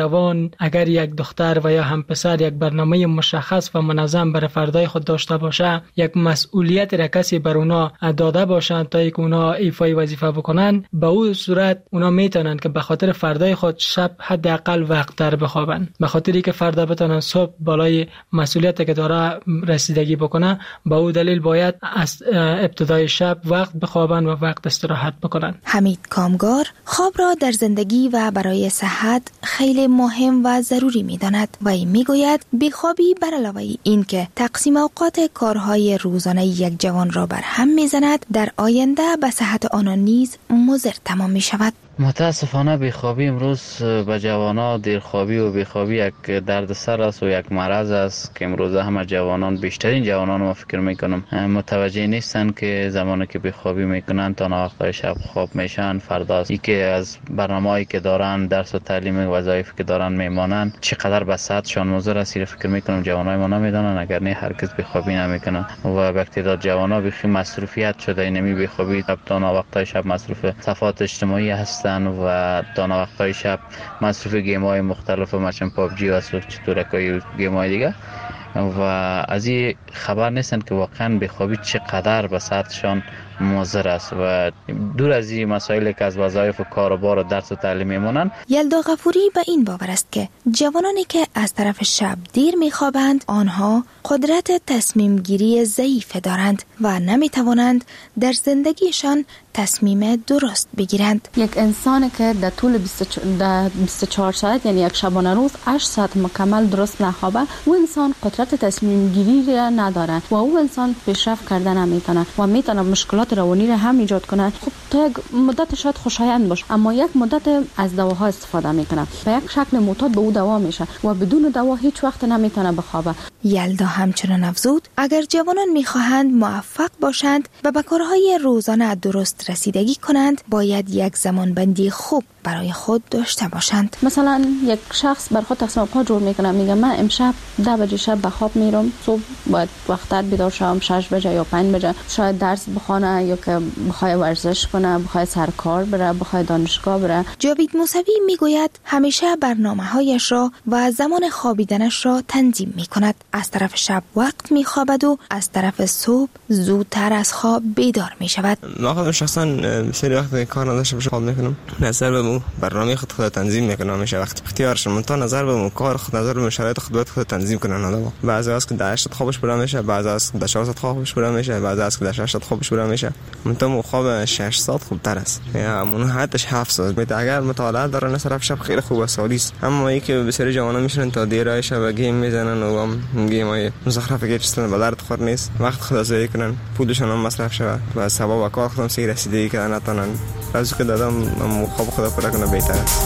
S24: مثلا اگر یک دختر و یا هم پسر یک برنامه مشخص و منظم برای فردای خود داشته باشه، یک مسئولیت را کسی بر اونا داده باشند تا اینکه اونا ایفای وظیفه بکنن، به اون صورت اونا میتونن که به خاطر فردای خود شب حداقل وقت در بخوابن، به خاطر اینکه فردا بتونن صبح بالای مسئولیتی که داره رسیدگی بکنه. به اون دلیل باید از ابتدای شب وقت بخوابن و وقت استراحت بکنن.
S22: حمید کامگار خواب را در زندگی و برای صحت خیلی مهم و ضروری می‌داند و این میگوید بیخوابی بر علاوه این که تقسیم اوقات کارهای روزانه یک جوان را بر هم میزند، در آینده به صحت آنان نیز مضر تمام می شود.
S2: متاسفانه بیخوابی امروز به جوانان، دیرخوابی و بیخوابی یک دردسر است و یک مرض است که امروز همه جوانان، بیشترین جوانان ما فکر میکنم متوجه نیستن که زمانی که بیخوابی میکنن تا وقتای شب خواب میشن، فردا ای که از برنامه‌ای که دارن، درس و تعلیم و وظایفی که دارن میمانن چقدر به صحتشان مضر است. فکر میکنم جوانای ما نمیدونن، اگر نه هرگز بیخوابی نمیکنن و به تعداد جوانا بیخی مصروفیت شده. اینمی بیخوابی تا وقتای شب مصروف صفحات اجتماعی هست و تا وقتای شب مصروف گیم های مختلف مثل پابجی و چطورکای گیم های دیگه و از این خبر نیستن که واقعا بیخوابی چقدر به صحتشان مضر است و دور از این مسائلی که از وظایف و کار و بار و درس و تعلیم میمونن.
S22: یلدا غفوری به این باور است که جوانانی که از طرف شب دیر میخوابند آنها قدرت تصمیم گیری ضعیف دارند و نمیتوانند در زندگیشان تصمیم درست بگیرند.
S4: یک انسانی که در طول بیست و چهار ساعت یعنی یک شبانه روز هشت ساعت مکمل درست نخوابه، او انسان قدرت تصمیم گیری را نداره و او انسان پیشرفت کردن نمیتونه و میتونه مشکلات روانی را هم ایجاد کنه. خب تا یک مدت شاید خوشایند باشه، اما یک مدت از دواها استفاده میکنه، به یک شکل معتاد به او دوا میشه و بدون دوا هیچ وقت نمیتونه بخوابه.
S22: یلدا همچنان افزود اگر جوانان میخواهند موفق باشند و به کارهای روزانه درست رسیدگی کنند، باید یک زمانبندی خوب برای خود داشته باشند.
S4: مثلا یک شخص بر خود تصمیم اوقات جور میکنه، میگه من امشب ده بجه شب به خواب میرم، صبح باید وقتت بیدار شم، شش بجه یا پنج بجه، شاید درس بخونه یا که بخواد ورزش کنه، بخواد سر کار بره، بخواد دانشگاه بره.
S22: جاوید موسوی میگوید همیشه برنامه‌هایش را و زمان خوابیدنش را تنظیم میکند. از طرف شب وقت میخوابد و از طرف صبح زودتر از خواب بیدار میشود.
S8: من خودم شخصا سری وقت کار نداشته باشم خواب میکنم، نظر به برنامه خود خود تنظیم میکنم، همیشه وقت اختیارش من تا نظر به کار خود، نظر به شرایط خود خود تنظیم کنن. آدم بعضی از که ده هشت خوابش بلند میشه، بعضی از که ده چهار ساعت خوابش بلند میشه، بعضی از که ده شش ساعت خوابش بلند میشه. من تو خواب شش ساعت خوبتر است، یا اون حدش هفت ساعت. میت اگر مطالعه دارن صرف شب خیلی خوب است سالیس، اما ای که بسیاری جوانان میشن تا دیرای شب گیم میزنن و هم گیم های مزخرفه که چیزن به درد خور نیست، وقت خود ضایع کنن، پولشون هم مصرف شود و سبب کار خودم سی رسیدگی کردن نتونن. از که دادم خواب خدا پر کنه بهتر است.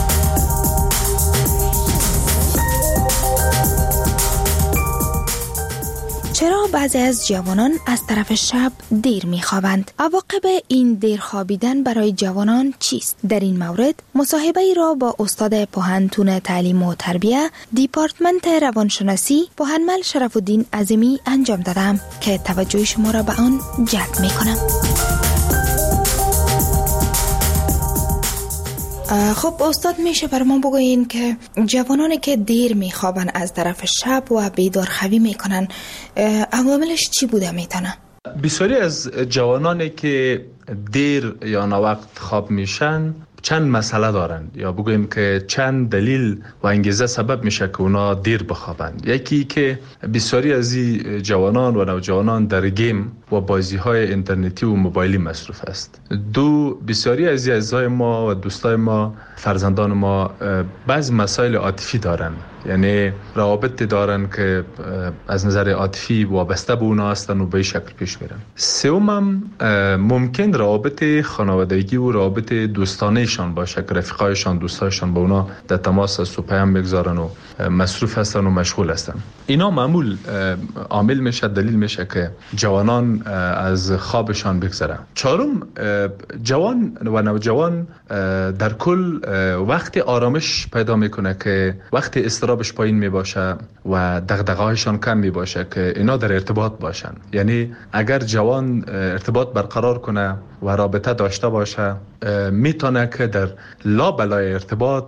S22: چرا بعضی از جوانان از طرف شب دیر میخوابند؟ عواقب این دیر خوابیدن برای جوانان چیست؟ در این مورد مصاحبه ای را با استاد پوهنتون تعلیم و تربیه دیپارتمنت روانشناسی پوهنمل شرف الدین عظیمی انجام دادم که توجه شما را به آن جلب میکنم. خب استاد، میشه برام بگوین که جوانانی که دیر میخوابن از طرف شب و بیدار خوابی میکنن عواملش چی بوده میتونه؟
S11: بسیاری از جوانانی که دیر یا ناوقت خواب میشن چند مسئله دارن، یا بگویم که چند دلیل و انگیزه سبب میشه که اونا دیر بخوابند. یکی که بسیاری از این جوانان و نوجوانان در گیم و بازی های اینترنتی و موبایلی مصروف است. دو، بسیاری از اعضای ما و دوستای ما، فرزندان ما بعض مسائل عاطفی دارن، یعنی روابط دارن که از نظر عاطفی وابسته به اونا هستن و به این شکل پیش میرن. سومم ممکن روابط خانوادگی و روابط دوستانهشان باشه که رفیقایشان، دوستایشان با اونا در تماس است و پیام بگذارن و مصروف هستن و مشغول هستن. اینا معمول عامل میشه، دلیل میشه که جوانان از خوابشان بگذرن. چهارم، جوان و نوجوان در کل وقت آرامش پیدا میکنه که وقت استرابش پایین می باشه و دغدغه‌هایشان کم می باشه که اینا در ارتباط باشن. یعنی اگر جوان ارتباط برقرار کنه و رابطه داشته باشه، میتونه که در لابلای ارتباط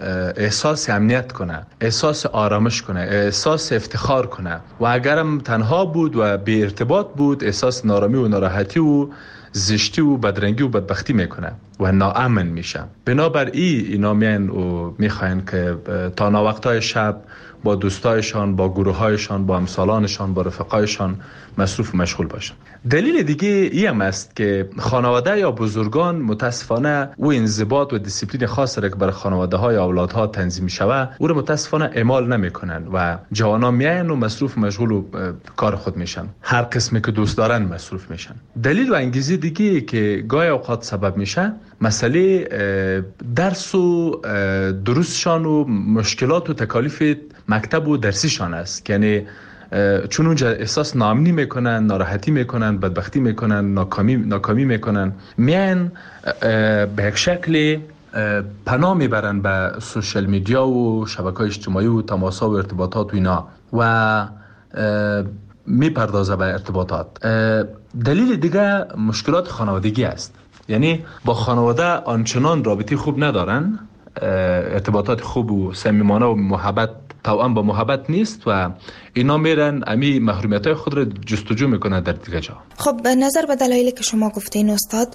S11: احساس امنیت کنه، احساس آرامش کنه، احساس افتخار کنه و اگرم تنها بود و بی ارتباط بود احساس نارامی و ناراحتی و زشتی و بدرنگی و بدبختی میکنه و ناامن میشه. بنابر ای اینا میان و میخواین که تا ناوقتای شب با دوستایشان، با گروهایشان، با همسالانشان، با رفقایشان مصروف و مشغول باشن. دلیل دیگه ای هم است که خانواده یا بزرگان متاسفانه او انضباط و دیسیپلین خاص را که برای خانواده های اولادها تنظیم شوه او را متاسفانه اعمال نمیکنن و جوانان میاین و مصروف و مشغول و کار خود میشن، هر قسمی که دوست دارن مصروف میشن. دلیل و انگیزه دیگه که گاهی اوقات سبب میشه مسئله درس و دروسشان و مشکلات و تکالیف مکتب و درسیشان است، یعنی چون اونجا احساس ناامنی میکنن، ناراحتی میکنن، بدبختی میکنن، ناکامی ناکامی میکنن، میان به یک شکل پناه میبرن به سوشال میدیا و شبکه‌های اجتماعی و تماس‌ها و ارتباطات و اینا و میپردازه به ارتباطات. دلیل دیگه مشکلات خانوادگی است، یعنی با خانواده آنچنان رابطه خوب ندارن، ارتباطات خوب و صمیمانه و محبت توأم با محبت نیست و اینا میرن امی محرومیت‌های خود را جستجو میکنن در دیگه جا.
S22: خب به نظر به دلایلی که شما گفتین استاد،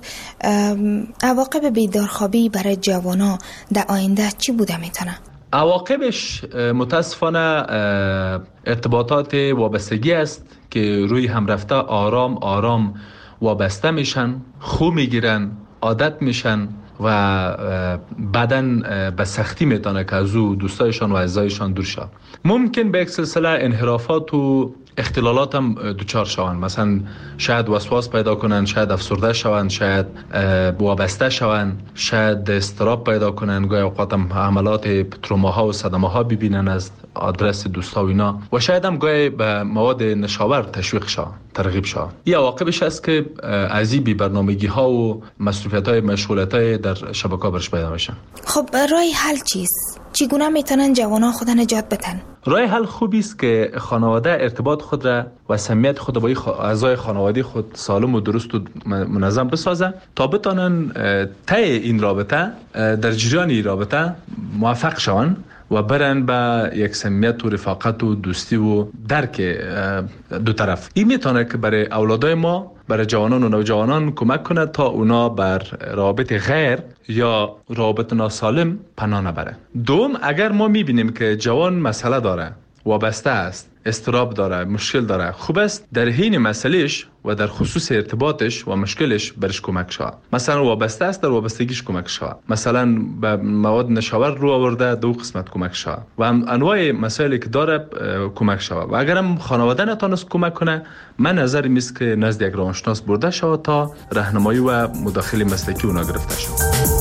S22: عواقب بیدارخوابی برای جوانا در آینده چی بوده میتونه؟
S11: عواقبش متاسفانه ارتباطات وابستگی است که روی هم رفته آرام آرام وابسته میشن، خو میگیرن، عادت میشن و بعدن به سختی میتونه که از او دوستایشان و اعزایشان دور شد. ممکن به یک سلسله انحرافات و اختلالات هم دوچار شوند، مثلا شاید وسواس پیدا کنن، شاید افسرده شوند، شاید وابسته شوند، شاید استراب پیدا کنن، گاهی اوقات هم حملات تروماها و صدمه ها ببینن از آدرس دوستا و اینا و شاید هم گاهی به مواد نشاور تشویق شوند، ترغیب شوند. این عواقبش است که از این بی برنامگی ها و مصروفیت های مشغولیت های در شبکه برش پیدا میشن.
S22: خب راه حل چیست؟ چگونه میتونن جوانان خود نجات بدن؟
S11: راه حل خوبی است که خانواده ارتباط خود را و صمیمیت خود با اعضای خانواده خود سالم و درست و منظم بسازه تا بتونن طی این رابطه در جریان این رابطه موفق شوند و برن به یک صمیمیت و رفاقت و دوستی و درک دو طرف. این میتونه که برای اولادای ما، برای جوانان و نوجوانان کمک کنه تا اونا بر روابط غیر یا روابط ناسالم پناه نبره. دوم، اگر ما میبینیم که جوان مسئله داره، وابسته است، استراب داره، مشکل داره، خوب است در حین مسئلهش و در خصوص ارتباطش و مشکلش برش کمک شود. مثلا وابسته است، در وابستگیش کمک شود. مثلا به مواد نشاور رو آورده، دو قسمت کمک شود و انواع مسائلی که داره کمک شود. و اگرم خانواده نتونست کمک کنه، من نظرم است که نزد یک روانشناس برده شود تا راهنمایی و مداخله مسلکی اونا گرفته شود.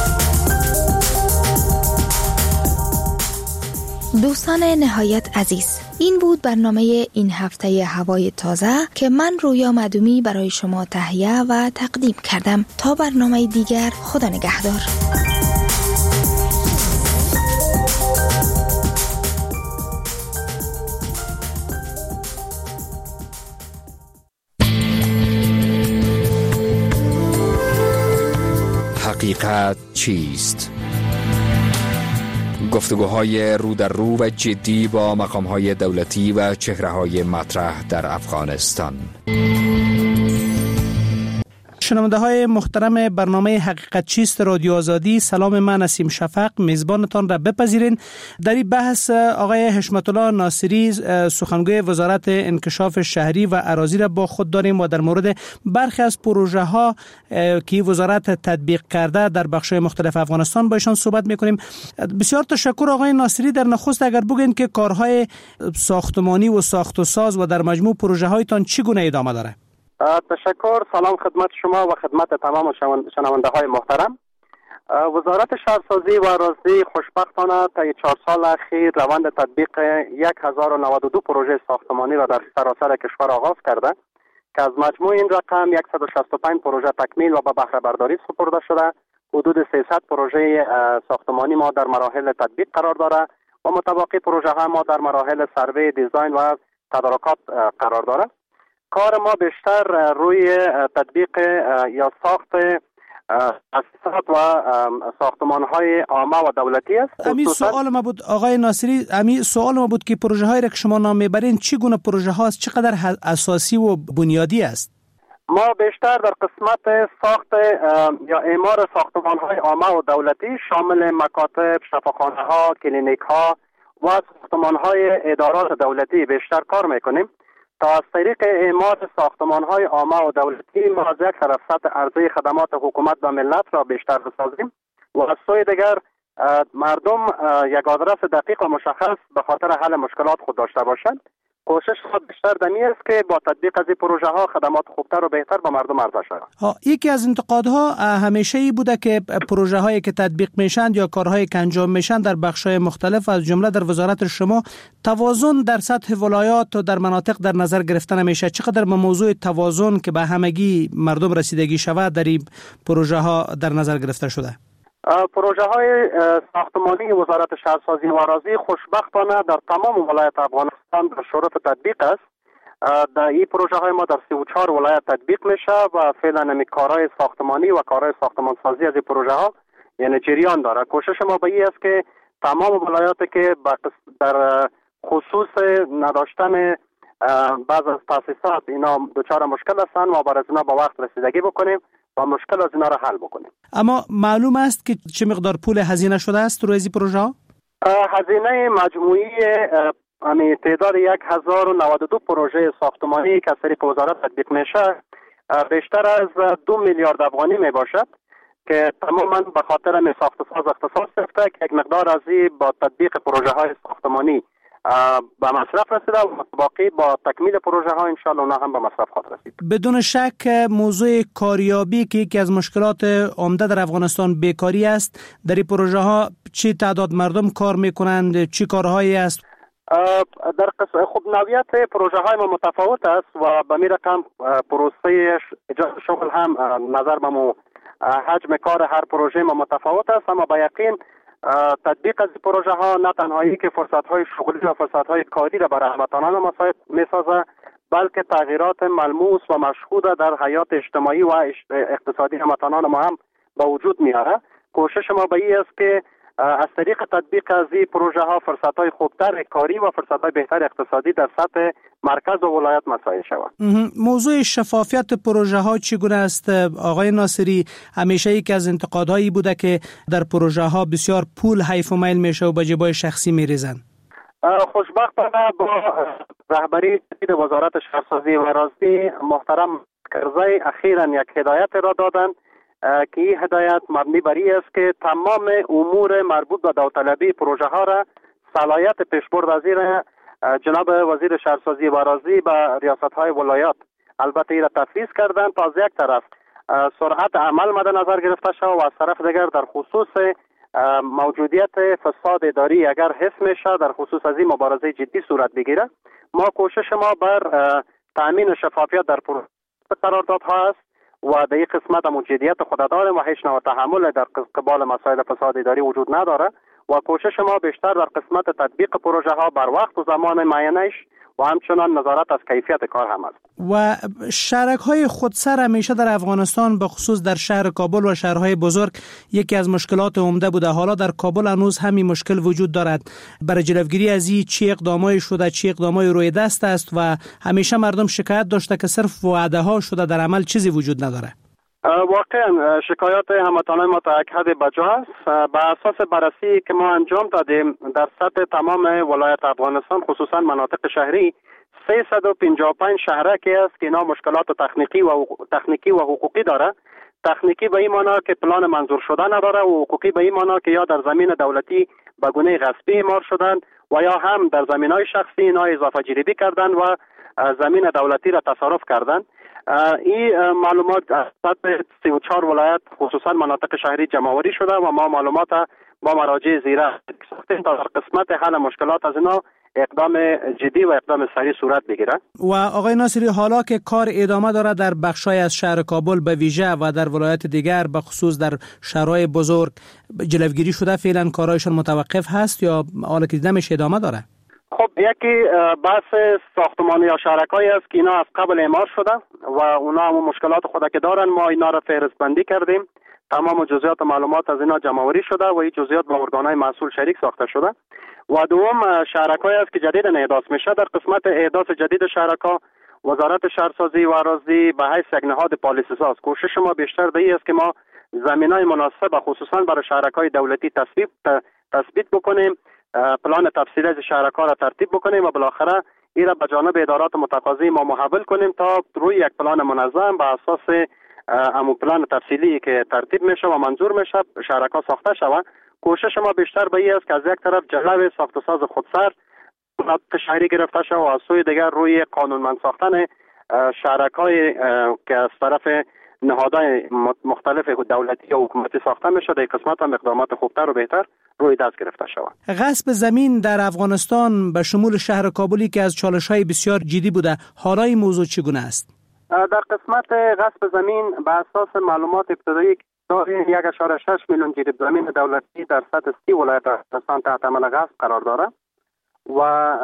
S22: دوستان نهایت عزیز، این بود برنامه این هفته هوای تازه که من رویا معدومی برای شما تهیه و تقدیم کردم. تا برنامه دیگر، خدا نگهدار.
S1: حقیقت چیست؟ گفتگوهای رو در رو و جدی با مقام‌های دولتی و چهره‌های مطرح در افغانستان.
S10: شنونده های محترم برنامه حقیقت چیست رادیو آزادی، سلام، من نسیم شفق میزبانتان را بپذیرین. در این بحث آقای حشمت الله ناصری، سخنگوی وزارت انکشاف شهری و اراضی را با خود داریم و در مورد برخی از پروژه ها که وزارت تطبیق کرده در بخش مختلف افغانستان با ایشان صحبت میکنیم. بسیار تشکر آقای ناصری. در نخست اگر بگین که کارهای ساختمانی و ساخت و ساز و در مجموع پروژه هایتان چگونه ادامه داره؟
S12: تشکر. سلام خدمت شما و خدمت تمام شنونده های محترم. وزارت شهرسازی و اراضی خوشبختانه طی چهار سال اخیر روند تطبیق هزار و نود و دو پروژه ساختمانی را در سراسر کشور آغاز کرده که از مجموع این رقم صد و شصت و پنج پروژه تکمیل و به بهره برداری سپرده شده. حدود سیصد پروژه ساختمانی ما در مراحل تطبیق قرار داره و متباقی پروژه ها ما در مراحل سروی، دیزاین و تدارکات قرار داره. کار ما بیشتر روی تطبیق یا ساخت تاسیسات و ساختمان های عامه و دولتی است.
S10: امی سوال ما بود آقای ناصری، امی سوال ما بود که پروژه هایی را که شما نام میبرین چی گونه پروژه هاست، چقدر اساسی و بنیادی است؟
S12: ما بیشتر در قسمت ساخت یا اعمار ساختمان های عامه و دولتی شامل مکاتب، شفاخانه ها، کلینیک ها و ساختمان های ادارات دولتی بیشتر کار میکنیم. تا از طریق اعمار ساختمان های عامه و دولتی ما از یک طرف سطح عرضه خدمات حکومت و ملت را بیشتر بسازیم و از سوی دیگر مردم یک آدرس دقیق و مشخص به خاطر حل مشکلات خود داشته باشند. کوشش خود بیشتر دمی است که با تطبیق از این پروژه ها خدمات خوبتر و بهتر به مردم عرضه شود.
S10: یکی از انتقادها همیشه ای بوده که پروژه هایی که تطبیق میشن یا کارهایی که انجام میشن در بخش های مختلف از جمله در وزارت شما توازن در سطح ولایات و در مناطق در نظر گرفته نمیشه. چقدر به موضوع توازن که به همگی مردم رسیدگی شود در این پروژه ها در نظر گرفته شده؟
S12: پروژه های ساختمانی وزارت شهرسازی و آرازی خوشبختانه در تمام ولایت افغانستان در شروط تطبیق است. در این پروژه های ما در سی و چهار ولایت تطبیق میشه و فعلا نمی کارهای ساختمانی و کارهای ساختمانسازی از این پروژه ها یعنی جریان داره. کوشش ما به این است که تمام ولایاتی که در خصوص نداشتن بعض از تاسیسات اینا دچار مشکل هستند ما برای اینا با وقت رسیدگی بکنیم و مشکل از اینا را حل بکنیم.
S10: اما معلوم است که چه مقدار پول هزینه شده است روی این پروژه ها؟
S12: هزینه مجموعی یعنی تعداد یک هزار و نود و دو پروژه ساختمانی که از طریق وزارت تطبیق میشه بیشتر از دو میلیارد افغانی می باشد که تماما به خاطر می ساخت ساز اختصاص گرفته که یک مقدار از این با تطبیق پروژه های ساختمانی به مصرف رسیده و باقی با تکمیل پروژه ها انشاءالله اونا هم به مصرف خواهد رسید.
S10: بدون شک موضوع کاریابی که یکی از مشکلات عمده در افغانستان بیکاری است، در این پروژه ها چی تعداد مردم کار میکنند، چی کارهایی است؟
S12: در قسم خب نوعیت پروژه های ما متفاوت است و به می رقم پروسه ایجاد شغل هم نظر به مو حجم کار هر پروژه ما متفاوت است، اما با یقین تطبیق از پروژه ها نه تنهایی که فرصت های شغلی و فرصت های کاری را برای هموطنان مساعد می سازه بلکه تغییرات ملموس و مشهود در حیات اجتماعی و اقتصادی هموطنان ما هم به وجود میاره. کوشش ما به این است که از طریق تطبیق از این پروژه ها فرصت های خوبتر کاری و فرصت های بهتر اقتصادی در سطح مرکز و ولایت مساعد شود.
S10: موضوع شفافیت پروژه ها چگونه است آقای ناصری؟ همیشه یکی از انتقادهایی بوده که در پروژه ها بسیار پول حیف و میل میشه و به جیبای شخصی میریزن.
S12: خوشبختانه با رهبری جدید وزارت شهرسازی و آرازی محترم کرزی اخیراً یک هدایت را دادند که این هدایت مبنی بر این است که تمام امور مربوط به داوطلبی پروژه ها را صلاحیت پیشبرد از این جناب وزیر شهرسازی و آرازی به ریاست های ولایات البته این را تفویض کردند تا از یک طرف سرعت عمل مد نظر گرفته شود و از طرف دیگر در خصوص موجودیت فساد اداری اگر حس میشه در خصوص از این مبارزه جدی صورت بگیره. ما کوشش ما بر تامین شفافیت در پروژه قراردادها است و در این قسمت هم جدیت خود داریم و هیچ نوع تحمل در قبال مسائل فساد اداری وجود نداره و کوشش ما بیشتر در قسمت تطبیق پروژه ها بر وقت و زمان معینش و همچنان نظارت از کیفیت کار هم است.
S10: و شرک های خودسر همیشه در افغانستان به خصوص در شهر کابل و شهرهای بزرگ یکی از مشکلات عمده بوده. حالا در کابل هنوز همین مشکل وجود دارد. برای جلوگیری از این چی اقدامای شده، چی اقدامای روی دست است و همیشه مردم شکایت داشته که صرف وعده ها شده در عمل چیزی وجود نداره.
S12: واقعا شکایات هموطنان ما تا یک حد بجا است. بر اساس بررسی که ما انجام دادیم در سطح تمام ولایت افغانستان خصوصا مناطق شهری سیصد و پنجاه و پنج شهرکی است که اینا مشکلات تکنیکی و تکنیکی و حقوقی داره. تکنیکی به این معنی که پلان منظور شده نداره و حقوقی به این معنی که یا در زمین دولتی به گونه غصبی اعمار شدن و یا هم در زمینهای شخصی اینا اضافه جریبی کردن و زمین دولتی را تصرف کردن. این معلومات از سطح سی و چهار ولایت خصوصا مناطق شهری جمع‌آوری شده و ما معلومات با مراجع زیره ساختیم تا در قسمت حل مشکلات از اینا اقدام جدی و اقدام سریع صورت بگیره.
S10: و آقای ناصری حالا که کار ادامه داره در بخشای از شهر کابل به ویژه و در ولایت دیگر به خصوص در شهرهای بزرگ جلوگیری شده، فعلا کارهایشان متوقف هست یا حالا که دیده میشه ادامه داره؟
S12: خب یکی بحث ساختمانی یا شهرکایی است که اینا از قبل اعمار شده و اونا هم مشکلات خود که دارن ما اینا را فهرست بندی کردیم تمام جزئیات معلومات از اینا جمع‌آوری شده و این جزئیات با ارگان‌های مسئول شریک ساخته شده. و دوم شهرک‌هایی است که جدیداً احداث میشه. در قسمت احداث جدید شهرک‌ها وزارت شهرسازی و اراضی به حیث یک نهاد پالیسی ساز کوشش ما بیشتر به این است که ما زمینای مناسب خصوصا برای شهرک‌های دولتی تصویب تثبیت بکنیم، پلان تفصیلی از شهرک‌ها را ترتیب بکنیم و بالاخره این را به جانب ادارات متقاضی ما محول کنیم تا روی یک پلان منظم به اساس همون پلان تفصیلی که ترتیب میشه و منظور میشه شهرک‌ها ساخته شود. کوشش ما بیشتر به این است که از یک طرف جلو ساخت و ساز خودسر شهری گرفته شود و از سوی دیگر روی قانونمند ساختن شهرک‌های که از طرف نهادهای مختلف دولتی و حکومتی ساخته میشه در قسمت هم اقدامات خوبتر و بهتر روی دست گرفته شود.
S10: غصب زمین در افغانستان به شمول شهر کابلی که از چالش‌های بسیار جدی بوده، حالا این موضوع چگونه است؟ در
S12: قسمت غصب زمین به اساس معلومات ابتدایی که داریم یک و شش میلیون جریب زمین دولتی در سطح سی ولایت افغانستان تحت عمل غصب قرار داره و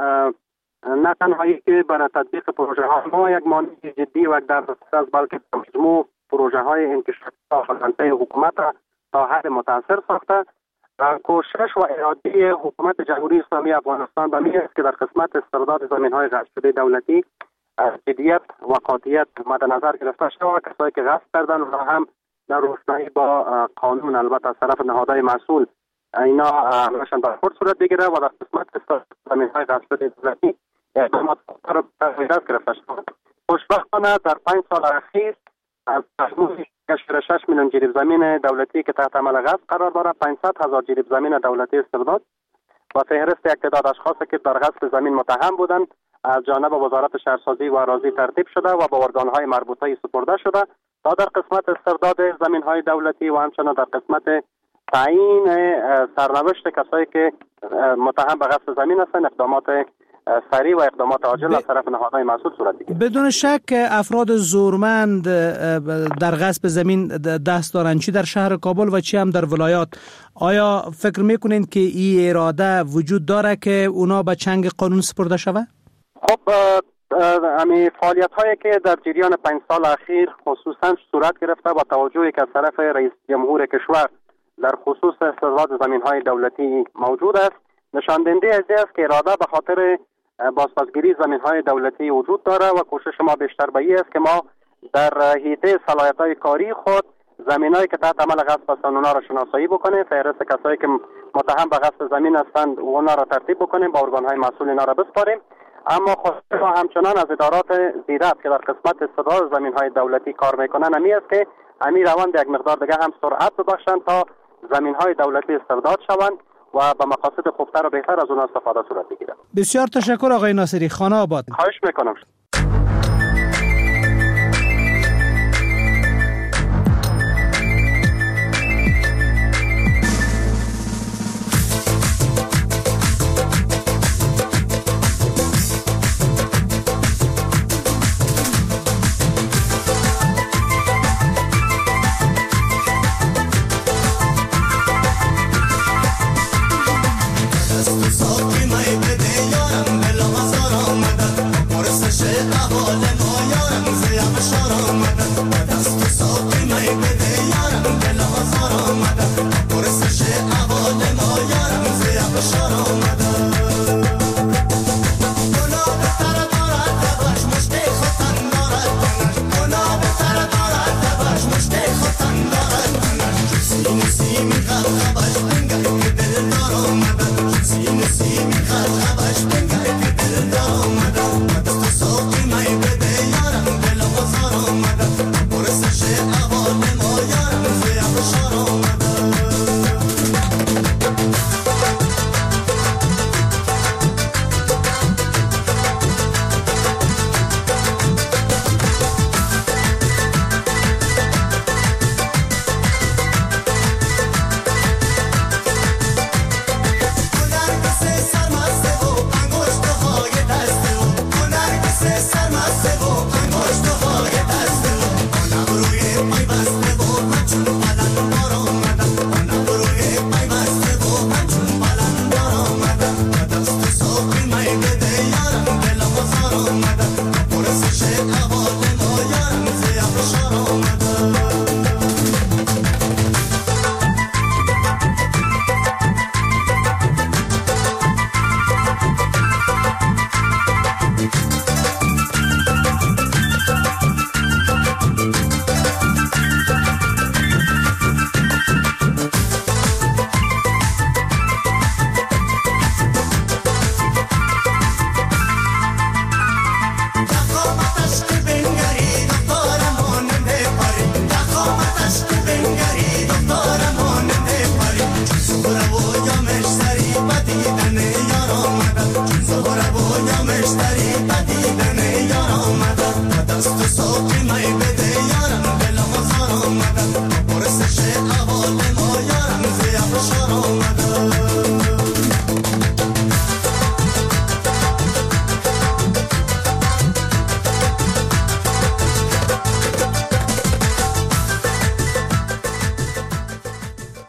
S12: نه تنهایی که برای تطبیق پروژه ها ما یک مانع جدی و در دسترس بلکه مجموع پروژه های انکشافی حکومت تا حد متاثر ساخته. کوشش و اراده حکومت جمهوری اسلامی افغانستان به این است که در قسمت استرداد زمین های غصب شده دولتی جدیت و قاطعیت مد نظر گرفته شده و کسایی که غصب کردن و هم در روشنایی با قانون البته از طرف نهادهای مسئول اینا همشان برخورد صورت بگیره و در قسمت استرداد زمین های غصب شده دولتی اقدامات را به دست گرفته شده. خوشبختانه در پنج سال اخیر از مجموع شش میلیون جریب زمین دولتی که تحت عمل غصب قرار داره پانصد هزار جریب زمین دولتی استرداد و فهرست یک تعداد اشخاصی که در غصب زمین متهم بودند از جانب وزارت شهرسازی و اراضی ترتیب شده و به ارگان‌های مربوطه سپرده شده تا در قسمت استرداد زمین‌های دولتی و همچنین در قسمت تعیین سرنوشت کسایی که متهم به غصب زمین هستند اقدامات سریع و اقدامات عاجل از طرف نهادهای مسئول صورت بگیرد.
S10: بدون شک افراد زورمند در غصب زمین دست دارند، چی در شهر کابل و چی هم در ولایات. آیا فکر میکنین که این اراده وجود داره که اونا به چنگ قانون سپرده شود؟
S12: خب امی فعالیت هایی که در جریان پنج سال اخیر خصوصا صورت گرفته با توجهی که از طرف رئیس جمهور کشور در خصوص استرداد زمین های دولتی موجود است نشان دهنده از است که اراده به خاطر بازپسگیری زمین های دولتی وجود داره و کوشش ما بیشتر به این است که ما در حیطه صلاحیت های کاری خود زمین هایی که تحت عمل غصب هستند اونا را شناسایی بکنیم، فهرست کسایی که متهم به غصب زمین هستند اونا را ترتیب بکنیم، با ارگان های مسئول اینا را بسپاریم. اما خود ما همچنان از ادارات زیرت که در قسمت استرداد زمین های دولتی کار میکنن امی است که امی روند یک مقدار دیگه هم سرعت ببخشند تا زمین های دولتی استرداد شوند و به مقاصد خوبتر و بهتر از اون استفاده صورت بگیرد.
S10: بسیار تشکر آقای ناصری. خانه آباد.
S12: خواهش میکنم.